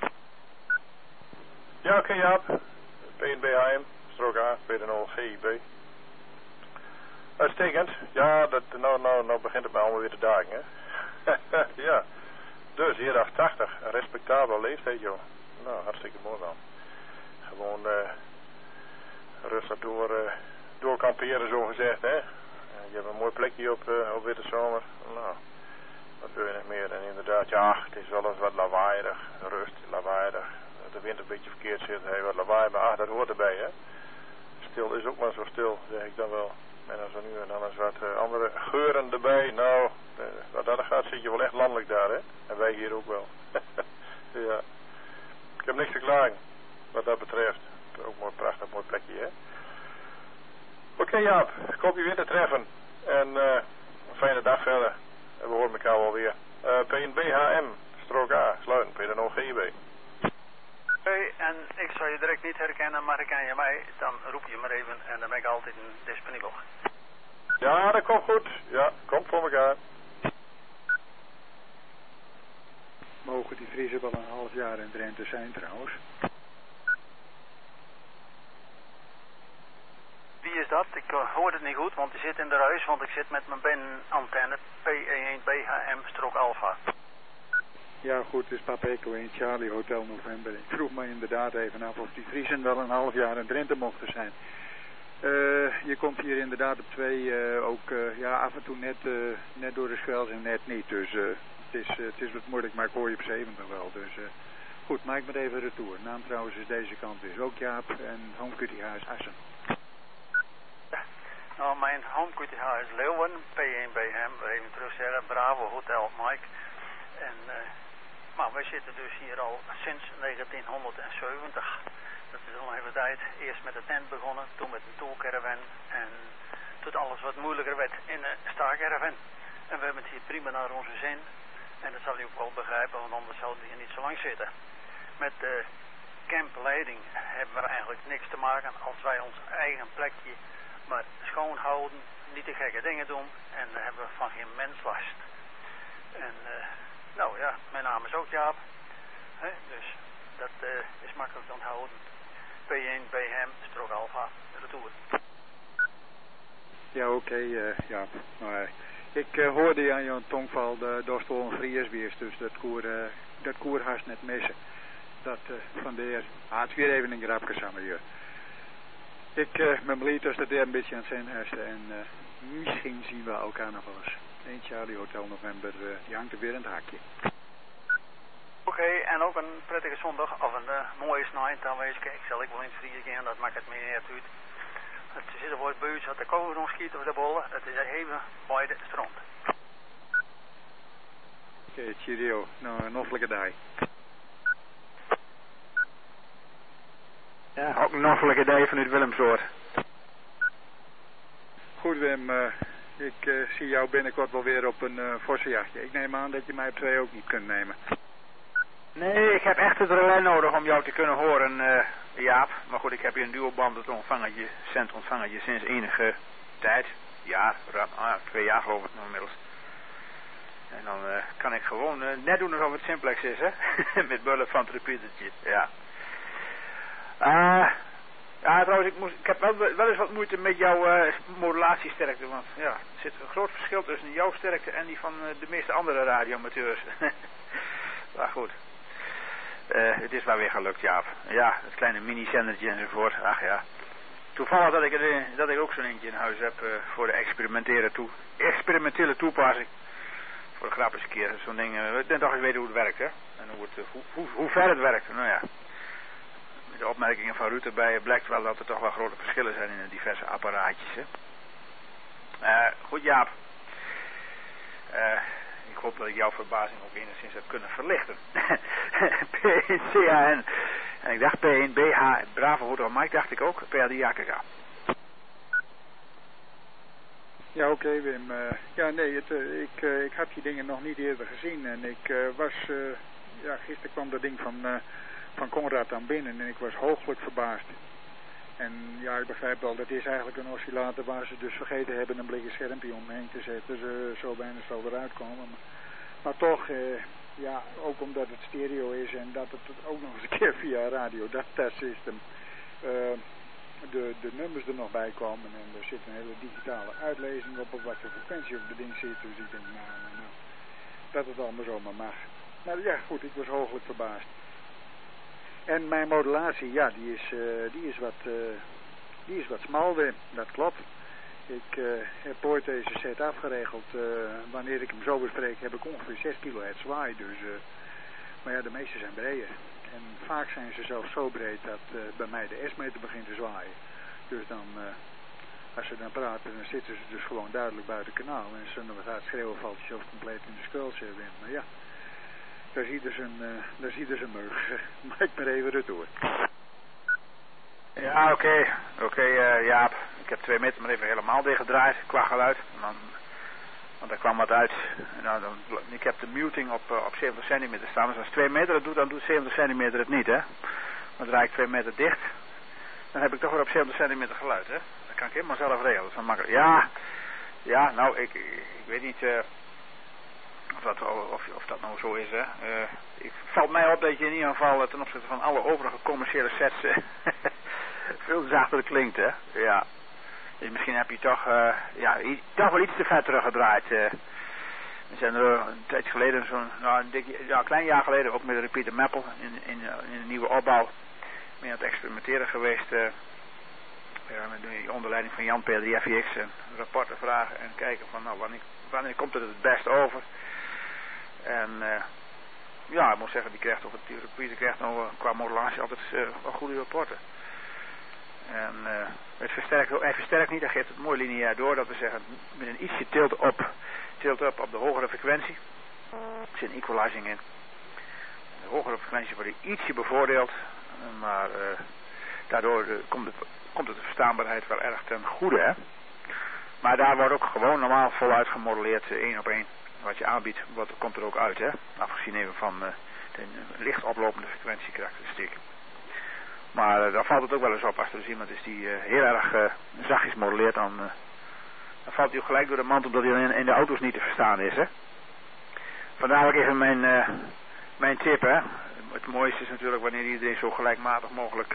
Ja, oké, Jaap. P1BHM, strook A, P0GIB. Uitstekend. Ja, nou begint het mij allemaal weer te dagen, hè. Ja. Dus hier 80, een respectabele leeftijd, joh. Nou, hartstikke mooi man. Gewoon rustig door kamperen, zo gezegd, hè. Je hebt een mooi plekje op Witte Zomer. Nou, wat wil je nog meer? En inderdaad, ja, het is wel eens wat lawaaiig. Rust, lawaaiig. De wind een beetje verkeerd zit, hey, wat lawaai, maar dat hoort erbij, hè. Stil is ook maar zo stil, zeg ik dan wel. En als er nu en dan eens wat andere geuren erbij, nou, wat dat gaat, zit je wel echt landelijk daar, hè. En wij hier ook wel. Ja. Ik heb niks te klagen, wat dat betreft. Ook mooi, prachtig, mooi plekje, hè. Oké, Jaap, ik hoop je weer te treffen. En een fijne dag verder. En we horen elkaar wel weer. P1BHM, strook A, sluiten, P0GIB. Oké, en ik zal je direct niet herkennen, maar herken je mij, dan roep je maar even en dan ben ik altijd disponibel. Ja, dat komt goed. Ja, komt voor elkaar. Mogen die vriezen wel een half jaar in Drenthe zijn trouwens? Wie is dat? Ik hoor het niet goed, want die zit in de ruis, want ik zit met mijn Ben-antenne P11BHM-Alpha. Ja goed, het is Papa Echo 1 Charlie Hotel November. Ik vroeg me inderdaad even af of die Friesen wel een half jaar in Drenthe mochten zijn. Je komt hier inderdaad op 2, ook ja, af en toe net door de schels en net niet. Dus het is wat moeilijk, maar ik hoor je op 70 wel. Dus goed, maak maar even retour. Naam trouwens is deze kant dus ook Jaap en Home QTH is Assen. Ja, nou mijn Home QTH is Leeuwen, P1BM, even terug zeggen, Bravo Hotel Mike. En maar wij zitten dus hier al sinds 1970. Dat is al even tijd. Eerst met de tent begonnen, toen met een toolcaravan en tot alles wat moeilijker werd in een staarcaravan. En we hebben het hier prima naar onze zin. En dat zal u ook wel begrijpen, want anders zouden we hier niet zo lang zitten. Met de campleiding hebben we eigenlijk niks te maken als wij ons eigen plekje maar schoon houden, niet te gekke dingen doen en daar hebben we van geen mens last. En nou ja, mijn naam is ook Jaap. Dus dat is makkelijk te onthouden. P1, BM, strook Alpha, retour. Ja, oké, Jaap. Maar ik hoorde aan jouw tongval de Dostol en Friesbeers, dus dat koer haast net missen. Dat van de heer, het is weer even een grapje samen hier. Ik ben blij dat het er een beetje aan het zijn heeft en misschien zien we elkaar nog wel eens. 1 Charlie Hotel November, die hangt er weer in het hakje. Oké, en ook een prettige zondag of een mooie snaai aanwezig. Kijk, zal ik wel in het Fries gaan, dat maakt het meer niet uit. Het zit er voor het buurt, dat de kogel nog schiet of de bollen, dat is even bij de strand. Oké, cheerio. Nou, een offelijke dag. Ja, ook een offelijke dag vanuit Willemsoort. Goed Wim, ik zie jou binnenkort wel weer op een vossenjachtje. Ik neem aan dat je mij op 2 ook niet kunt nemen. Nee, ik heb echt het relais nodig om jou te kunnen horen, Jaap. Maar goed, ik heb hier een duoband, het centontvangertje sinds enige tijd. Ja, 2 jaar geloof ik nog inmiddels. En dan kan ik gewoon net doen alsof het simplex is, hè. Met behulp van het repeatertje, ja. Ja, trouwens, ik heb wel eens wat moeite met jouw modulatiesterkte, want ja, er zit een groot verschil tussen jouw sterkte en die van de meeste andere radioamateurs. Maar goed, het is wel weer gelukt, Jaap. Ja, het kleine mini-zendertje enzovoort, ach ja. Toevallig dat ik ook zo'n eentje in huis heb voor de experimentele toepassing. Voor de grap eens een keer, zo'n ding, dan toch eens weten hoe het werkt, hè. En hoe ver het werkt, nou ja. De opmerkingen van Ruud erbij blijkt wel dat er toch wel grote verschillen zijn in de diverse apparaatjes. Hè? Goed Jaap. Ik hoop dat ik jouw verbazing ook enigszins heb kunnen verlichten. P1CAN. En ik dacht P1 BH, Bravo Hotel Mike dacht ik ook, PADJKK. Ja, oké Wim. Ja, nee, ik had die dingen nog niet eerder gezien. En ik was, gisteren kwam dat ding van Conrad aan binnen en ik was hooglijk verbaasd. En ja, ik begrijp wel, dat is eigenlijk een oscillator waar ze dus vergeten hebben een blikken schermpje omheen te zetten. Zo bijna zal eruit komen. Maar toch, ja, ook omdat het stereo is en dat het ook nog eens een keer via radio data system de nummers er nog bij komen. En er zit een hele digitale uitlezing op wat de frequentie op de ding zit. Dus ik denk, nou, dat het allemaal zomaar mag. Maar ja, goed, ik was hooglijk verbaasd. En mijn modulatie, ja, die is wat smal weer, dat klopt. Ik heb ooit deze set afgeregeld. Wanneer ik hem zo bespreek heb ik ongeveer 6 kHz zwaai. Dus, maar ja, de meeste zijn breder. En vaak zijn ze zelfs zo breed dat bij mij de S-meter begint te zwaaien. Dus dan, als ze dan praten, dan zitten ze dus gewoon duidelijk buiten kanaal. En als ze dan wat schreeuwen, valt hij zelfs compleet in de skulls in. Maar ja. Daar zie je dus een meug. Maar ik ben even retour. Ja, oké, Jaap. Ik heb 2 meter maar even helemaal dichtgedraaid qua geluid. Want daar kwam wat uit. Nou, ik heb de muting op 70 centimeter staan. Dus als 2 meter het doet, dan doet 70 centimeter het niet, hè. Dan draai ik 2 meter dicht. Dan heb ik toch weer op 70 centimeter geluid, hè. Dat kan ik helemaal zelf regelen. Dat is wel makkelijk. Ja, nou, ik weet niet... Of dat nou zo is, hè. Het valt mij op dat je in ieder geval ten opzichte van alle overige commerciële sets veel zachter klinkt, hè. Ja. Dus misschien heb je toch wel iets te ver teruggedraaid. We zijn er een tijd geleden, een klein jaar geleden, ook met de Repeater Maple in een nieuwe opbouw mee aan het experimenteren geweest. Met onder leiding van Jan P3FX en rapporten vragen en kijken van nou wanneer komt het best over. En ik moet zeggen, die repeater krijgt nou qua modulatie altijd wel goede rapporten. En hij versterkt niet, hij geeft het mooi lineair door, dat we zeggen met een ietsje tilt-up op de hogere frequentie. Er zit een equalizing in. De hogere frequentie wordt ietsje bevoordeeld, maar daardoor komt de verstaanbaarheid wel erg ten goede, hè. Maar daar wordt ook gewoon normaal voluit gemodelleerd, 1 op 1. Wat je aanbiedt, komt er ook uit, hè. Afgezien even van de licht oplopende frequentiekarakteristiek. Maar dan valt het ook wel eens op als er dus iemand is die heel erg zachtjes modelleert, dan valt hij ook gelijk door de mand omdat hij in de auto's niet te verstaan is, hè. vandaar ook even mijn tip, hè. Het mooiste is natuurlijk wanneer iedereen zo gelijkmatig mogelijk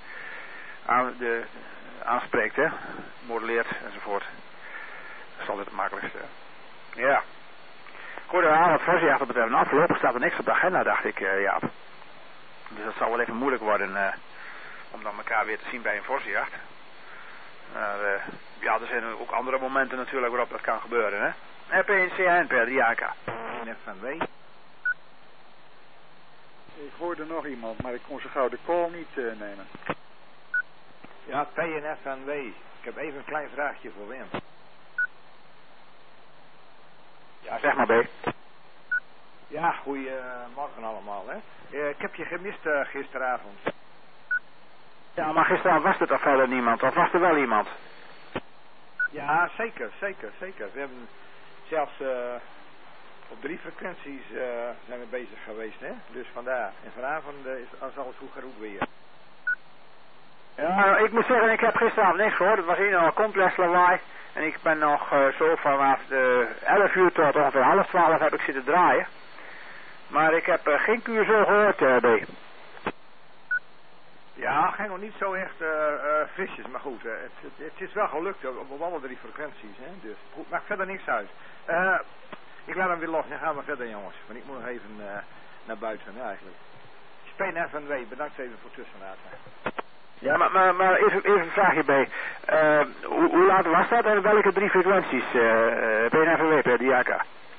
aanspreekt, hè. Modelleert enzovoort. Dat is altijd het makkelijkste. Ja. Goed, wat Vossenjacht betreft, nou, voorlopig staat er niks op de agenda, dacht ik, Jaap. Dus dat zal wel even moeilijk worden om dan elkaar weer te zien bij een Vossenjacht. Maar ja, er zijn ook andere momenten natuurlijk waarop dat kan gebeuren, hè. PNCN per 3AK. FNW. Ik hoorde nog iemand, maar ik kon zo gauw de call niet nemen. Ja, PNFNW. Ik heb even een klein vraagje voor Wim. Ja, zeg maar, B. Ja, goeiemorgen allemaal, hè. Ik heb je gemist gisteravond. Ja, maar gisteravond was er toch verder niemand, of was er wel iemand? Ja, zeker. We hebben zelfs op 3 frequenties zijn we bezig geweest, hè. Dus vandaar. En vanavond is alles vroeger ook weer. Ja, ik moet zeggen, ik heb gisteravond niks gehoord. Het was een complex lawaai. En ik ben nog zo vanaf 11 uur tot ongeveer 11:30 heb ik zitten draaien. Maar ik heb geen QSO gehoord, B. Ja, ging nog niet zo echt frisjes, maar goed. Het is wel gelukt op alle 3 frequenties, hè. Dus goed, maakt verder niks uit. Ik laat hem weer los, dan gaan we verder, jongens. Want ik moet nog even naar buiten, eigenlijk. Speen FNW, bedankt even voor tussenlaten. Ja, maar even een vraagje bij. Hoe laat was dat en welke 3 frequenties? PNFW per DAK?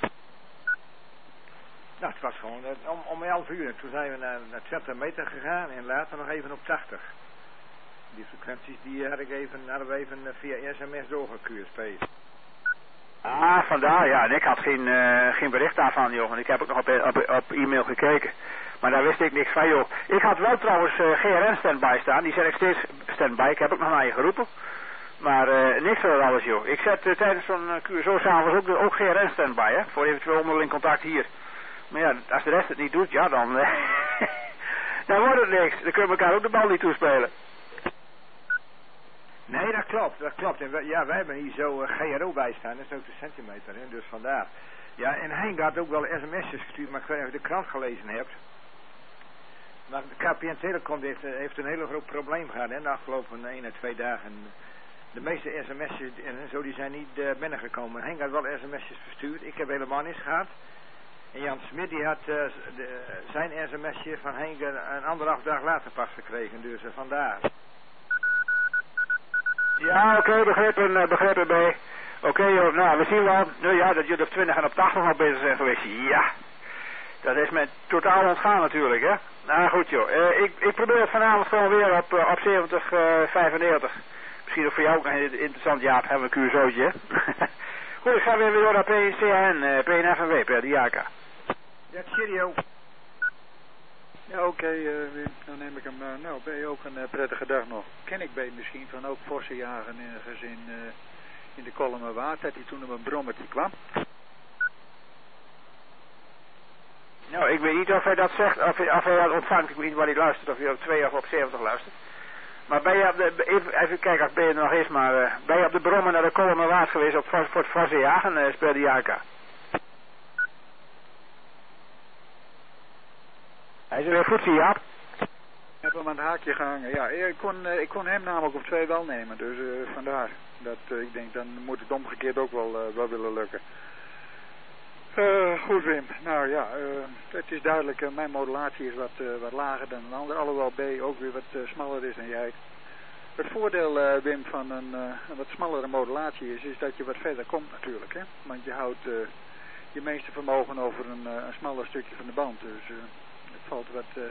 Nou, het was gewoon om 11 uur. En toen zijn we naar 20 meter gegaan en later nog even op 80. Die frequenties die hadden we even via sms doorgeQSP. Ah, vandaar, ja. En ik had geen bericht daarvan, joh. En ik heb ook nog op e-mail gekeken. Maar daar wist ik niks van, joh. Ik had wel trouwens GRN standby staan. Die zet ik steeds standby. Ik heb ook nog naar je geroepen. Maar niks van alles, joh. Ik zet tijdens zo'n QSO s'avonds ook GRN standby, hè. Voor eventueel onderling contact hier. Maar ja, als de rest het niet doet, ja, dan... dan wordt het niks. Dan kunnen we elkaar ook de bal niet toespelen. Nee, dat klopt. En wij hebben hier zo GRO bij staan. Dat is ook de centimeter, hè. Dus vandaar. Ja, en Henk had ook wel sms'jes gestuurd, maar ik weet niet of je de krant gelezen hebt. Maar de KPN Telecom heeft een hele groot probleem gehad, hè, de afgelopen 1 à 2 dagen. De meeste sms'jes en zo, die zijn niet binnengekomen. Henk had wel sms'jes verstuurd, ik heb helemaal niets gehad. En Jan Smit die had zijn sms'je van Henk een 1,5 dag later pas gekregen, dus vandaar. Ja, oké, begrepen B. Oké, joh, nou, we zien wel, nou ja, dat jullie op 20 en op 80 nog bezig zijn geweest. Ja, dat is me totaal ontgaan natuurlijk, hè. Nou, goed, joh. Ik probeer het vanavond gewoon weer op 70, 95. Misschien ook voor jou ook nog interessant, Jaap, hebben we een QSO'tje. Goed, ik ga weer door naar PCN, PNFNW, per DAK. Ja, cheerio. Ja, oké, dan neem ik hem. Nou, ben je ook een prettige dag nog. Ken ik bij misschien van ook Vossenjagen ergens in de Kolmerwaard, dat hij toen op een brommertje kwam. Nou, ik weet niet of hij dat zegt, of hij dat ontvangt. Ik weet niet waar hij luistert, of hij op 2 of op 70 luistert. Maar ben je op even kijken of ben je er nog is, maar ben je op de brommer naar de Kolmerwaard geweest voor het Vossenjagen, per DAK? Hij is er weer goed, zie Jaap. Ik heb hem aan het haakje gehangen. Ja, ik kon hem namelijk op 2 wel nemen, dus vandaar. Dat ik denk, dan moet het omgekeerd ook wel willen lukken. Goed Wim, nou ja, het is duidelijk, mijn modulatie is wat lager dan een ander, alhoewel B ook weer wat smaller is dan jij. Het voordeel, Wim, van een wat smallere modulatie is dat je wat verder komt natuurlijk, hè. Want je houdt je meeste vermogen over een smaller stukje van de band, dus het valt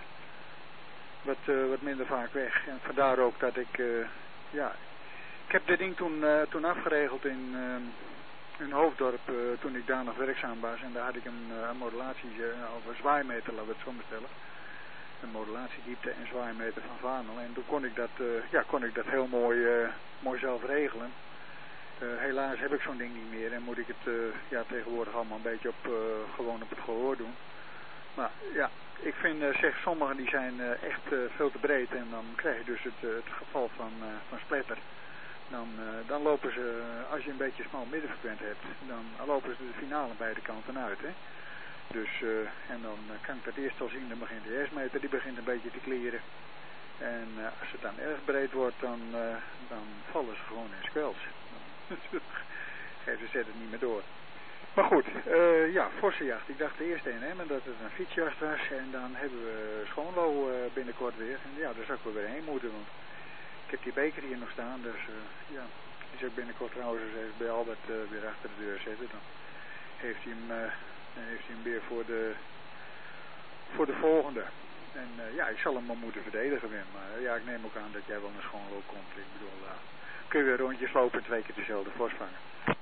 wat minder vaak weg. En vandaar ook dat ik, ik heb dit ding toen afgeregeld in Hoofddorp, toen ik daar nog werkzaam was. En daar had ik een modulatie over zwaaimeter, laten we het zo maar stellen. Een modulatiediepte en zwaaimeter van Vanel. En toen kon ik dat heel mooi zelf regelen. Helaas heb ik zo'n ding niet meer en moet ik het tegenwoordig allemaal een beetje gewoon op het gehoor doen. Maar ja, ik vind sommigen die zijn echt veel te breed en dan krijg je dus het geval van splatter. Dan lopen ze, als je een beetje smal middenfrequent hebt, dan lopen ze de finale beide kanten uit. Hè? Dus, en dan kan ik dat eerst al zien, dan begint de S-meter, die begint een beetje te kleren. En als het dan erg breed wordt, dan vallen ze gewoon in squelch. Dan geven ze het niet meer door. Maar goed, ja, vossenjacht. Ik dacht eerst in Emmen dat het een fietsjacht was. En dan hebben we Schoonlo binnenkort weer. En ja, daar zou ik wel weer heen moeten. Want ik heb die beker hier nog staan. Dus ja, die zou ik binnenkort trouwens eens even bij Albert weer achter de deur zetten. Dan heeft hij hem weer voor de volgende. En ja, ik zal hem wel moeten verdedigen weer. Maar ja, ik neem ook aan dat jij wel naar Schoonlo komt. Ik bedoel, kun je weer rondjes lopen en 2 keer dezelfde vos vangen.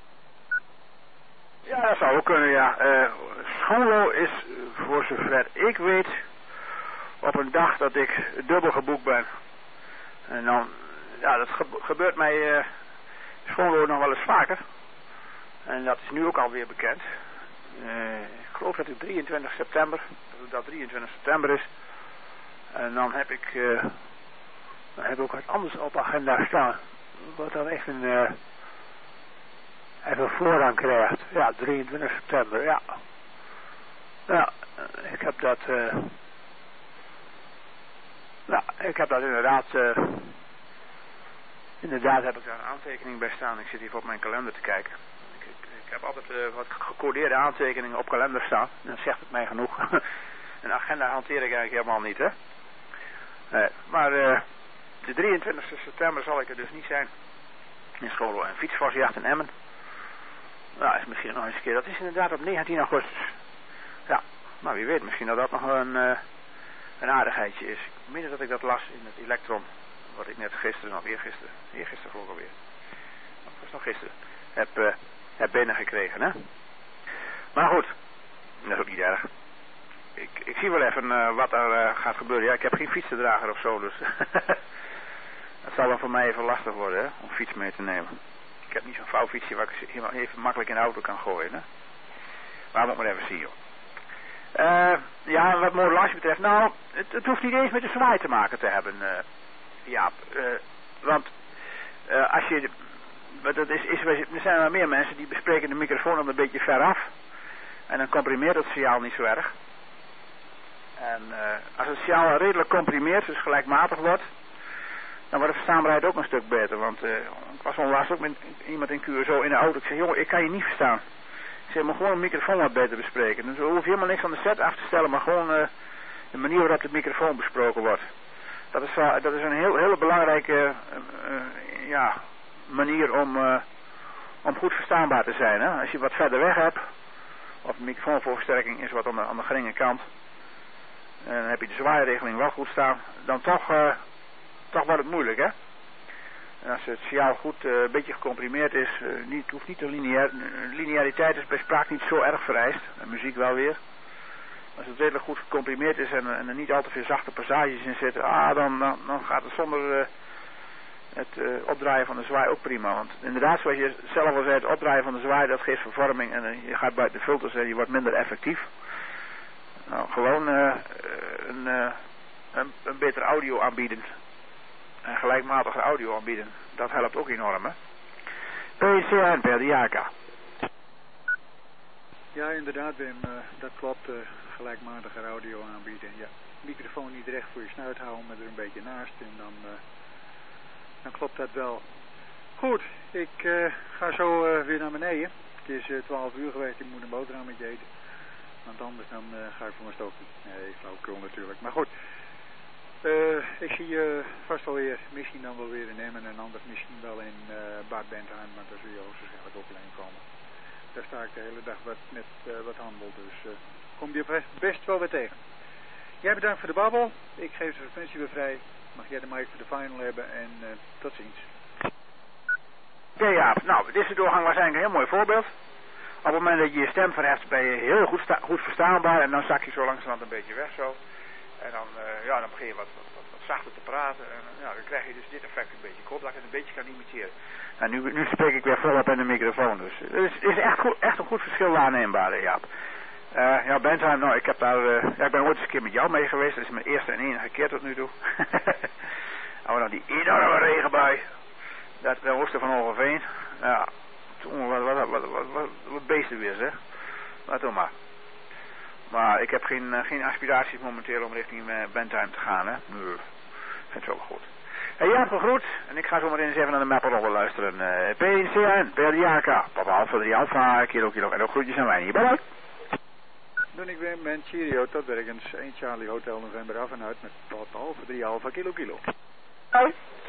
Ja, dat zou ook kunnen, ja. Schoonlo is, voor zover ik weet, op een dag dat ik dubbel geboekt ben. En dan, ja, dat gebeurt mij Schoonlo nog wel eens vaker. En dat is nu ook alweer bekend. Ik geloof dat het 23 september is. En dan heb ik ook wat anders op de agenda staan. Wat dan echt even voorrang krijgt. Ja, 23 september, ja. Ja, ik heb dat inderdaad heb ik daar een aantekening bij staan. Ik zit hier op mijn kalender te kijken. Ik heb altijd wat gecodeerde aantekeningen op kalender staan. Dan zegt het mij genoeg. Een agenda hanteer ik eigenlijk helemaal niet, hè. Maar de 23 september zal ik er dus niet zijn. In Schoonlo en fietsvosjacht in Emmen. Nou, is misschien nog eens een keer. Dat is inderdaad op 19 augustus. Ja, maar wie weet, misschien dat dat nog een aardigheidje is. Ik meen dat ik dat las in het Elektron. Wat ik net gisteren geloof ik alweer. Dat was nog gisteren. Heb binnengekregen, hè. Maar goed, dat is ook niet erg. Ik zie wel even wat er gaat gebeuren. Ja, ik heb geen fietsendrager of zo, dus dat zal dan voor mij even lastig worden, hè, om fiets mee te nemen. Ik heb niet zo'n vouwfietsje waar ik even makkelijk in de auto kan gooien, hè. Maar moet maar even zien, joh. Ja, wat modulatie betreft, nou, het hoeft niet eens met de zwaai te maken te hebben, Jaap. Want als je, er zijn wel meer mensen die bespreken de microfoon al een beetje ver af. En dan comprimeert het signaal niet zo erg. En als het signaal redelijk comprimeert, dus gelijkmatig wordt, dan wordt de verstaanbaarheid ook een stuk beter. Want ik was onlangs ook met iemand in Curaçao in de auto. Ik zei, jongen, ik kan je niet verstaan. Ik zei, maar gewoon een microfoon wat beter bespreken. Dus we hoeven helemaal niks aan de set af te stellen, maar gewoon de manier waarop de microfoon besproken wordt. Dat is een hele belangrijke manier om goed verstaanbaar te zijn. Hè? Als je wat verder weg hebt, of de microfoonversterking is wat aan de geringe kant, en dan heb je de zwaairegeling wel goed staan, dan toch wordt het moeilijk, hè. En als het signaal goed een beetje gecomprimeerd is, hoeft niet de lineariteit is bij spraak niet zo erg vereist, en muziek wel weer. Als het redelijk goed gecomprimeerd is en er niet al te veel zachte passages in zitten, dan gaat het zonder het opdraaien van de zwaai ook prima. Want inderdaad, zoals je zelf al zei, het opdraaien van de zwaai, dat geeft vervorming en je gaat buiten de filters en je wordt minder effectief. Nou, gewoon een betere audio aanbieden. En gelijkmatige audio aanbieden. Dat helpt ook enorm, hè. PCN per de JAKA. Ja, inderdaad, Wim, dat klopt. Gelijkmatige audio aanbieden. Ja, microfoon niet recht voor je snuit houden, maar er een beetje naast. En dan klopt dat wel. Goed, ik ga zo weer naar beneden. Het is 12 uur geweest, ik moet een boterhammetje eten. Want anders dan ga ik voor mijn stokje. Nee, flauwekul natuurlijk. Maar goed, ik zie je vast wel weer, misschien dan wel weer in Emmen en anders misschien wel in Bad Bentheim, maar daar zul je waarschijnlijk ook alleen komen. Daar sta ik de hele dag met wat handel, dus kom je best wel weer tegen. Jij bedankt voor de babbel, ik geef de frequentie weer vrij, mag jij de mic voor de final hebben en tot ziens. Oké, ja, nou, deze doorgang was eigenlijk een heel mooi voorbeeld. Op het moment dat je je stem verheft ben je heel goed verstaanbaar en dan zak je zo langzamerhand een beetje weg zo. En dan, dan begin je wat zachter te praten en dan krijg je dus dit effect een beetje. Ik hoop dat ik het een beetje kan imiteren. En nu spreek ik weer volop in de microfoon, dus het is echt een goed verschil waarneembaar, Jaap. Ja, Bentheim, nou, ik heb daar, ik ben ooit eens een keer met jou mee geweest, dat is mijn eerste en enige keer tot nu toe. En dan die enorme regenbui, dat ten oosten van Hogeveen. Ja, toen, wat beesten weer, zeg. Maar toen maar. Maar ik heb geen aspiraties momenteel om richting Bentheim te gaan, hè. Nee, het is wel goed. Hey, Jaap, gegroet. En ik ga zo meteen eens even naar de Mapperollen luisteren. P1CN, PRDAK, Papa Alfa 3 Alfa, Kilo. En ook groetjes aan wij hier. Bye bye. Ben ik weer met Cheerio tot werkens 1 Charlie Hotel November af en uit met Papa Alfa 3 Alfa Kilo. Hoi.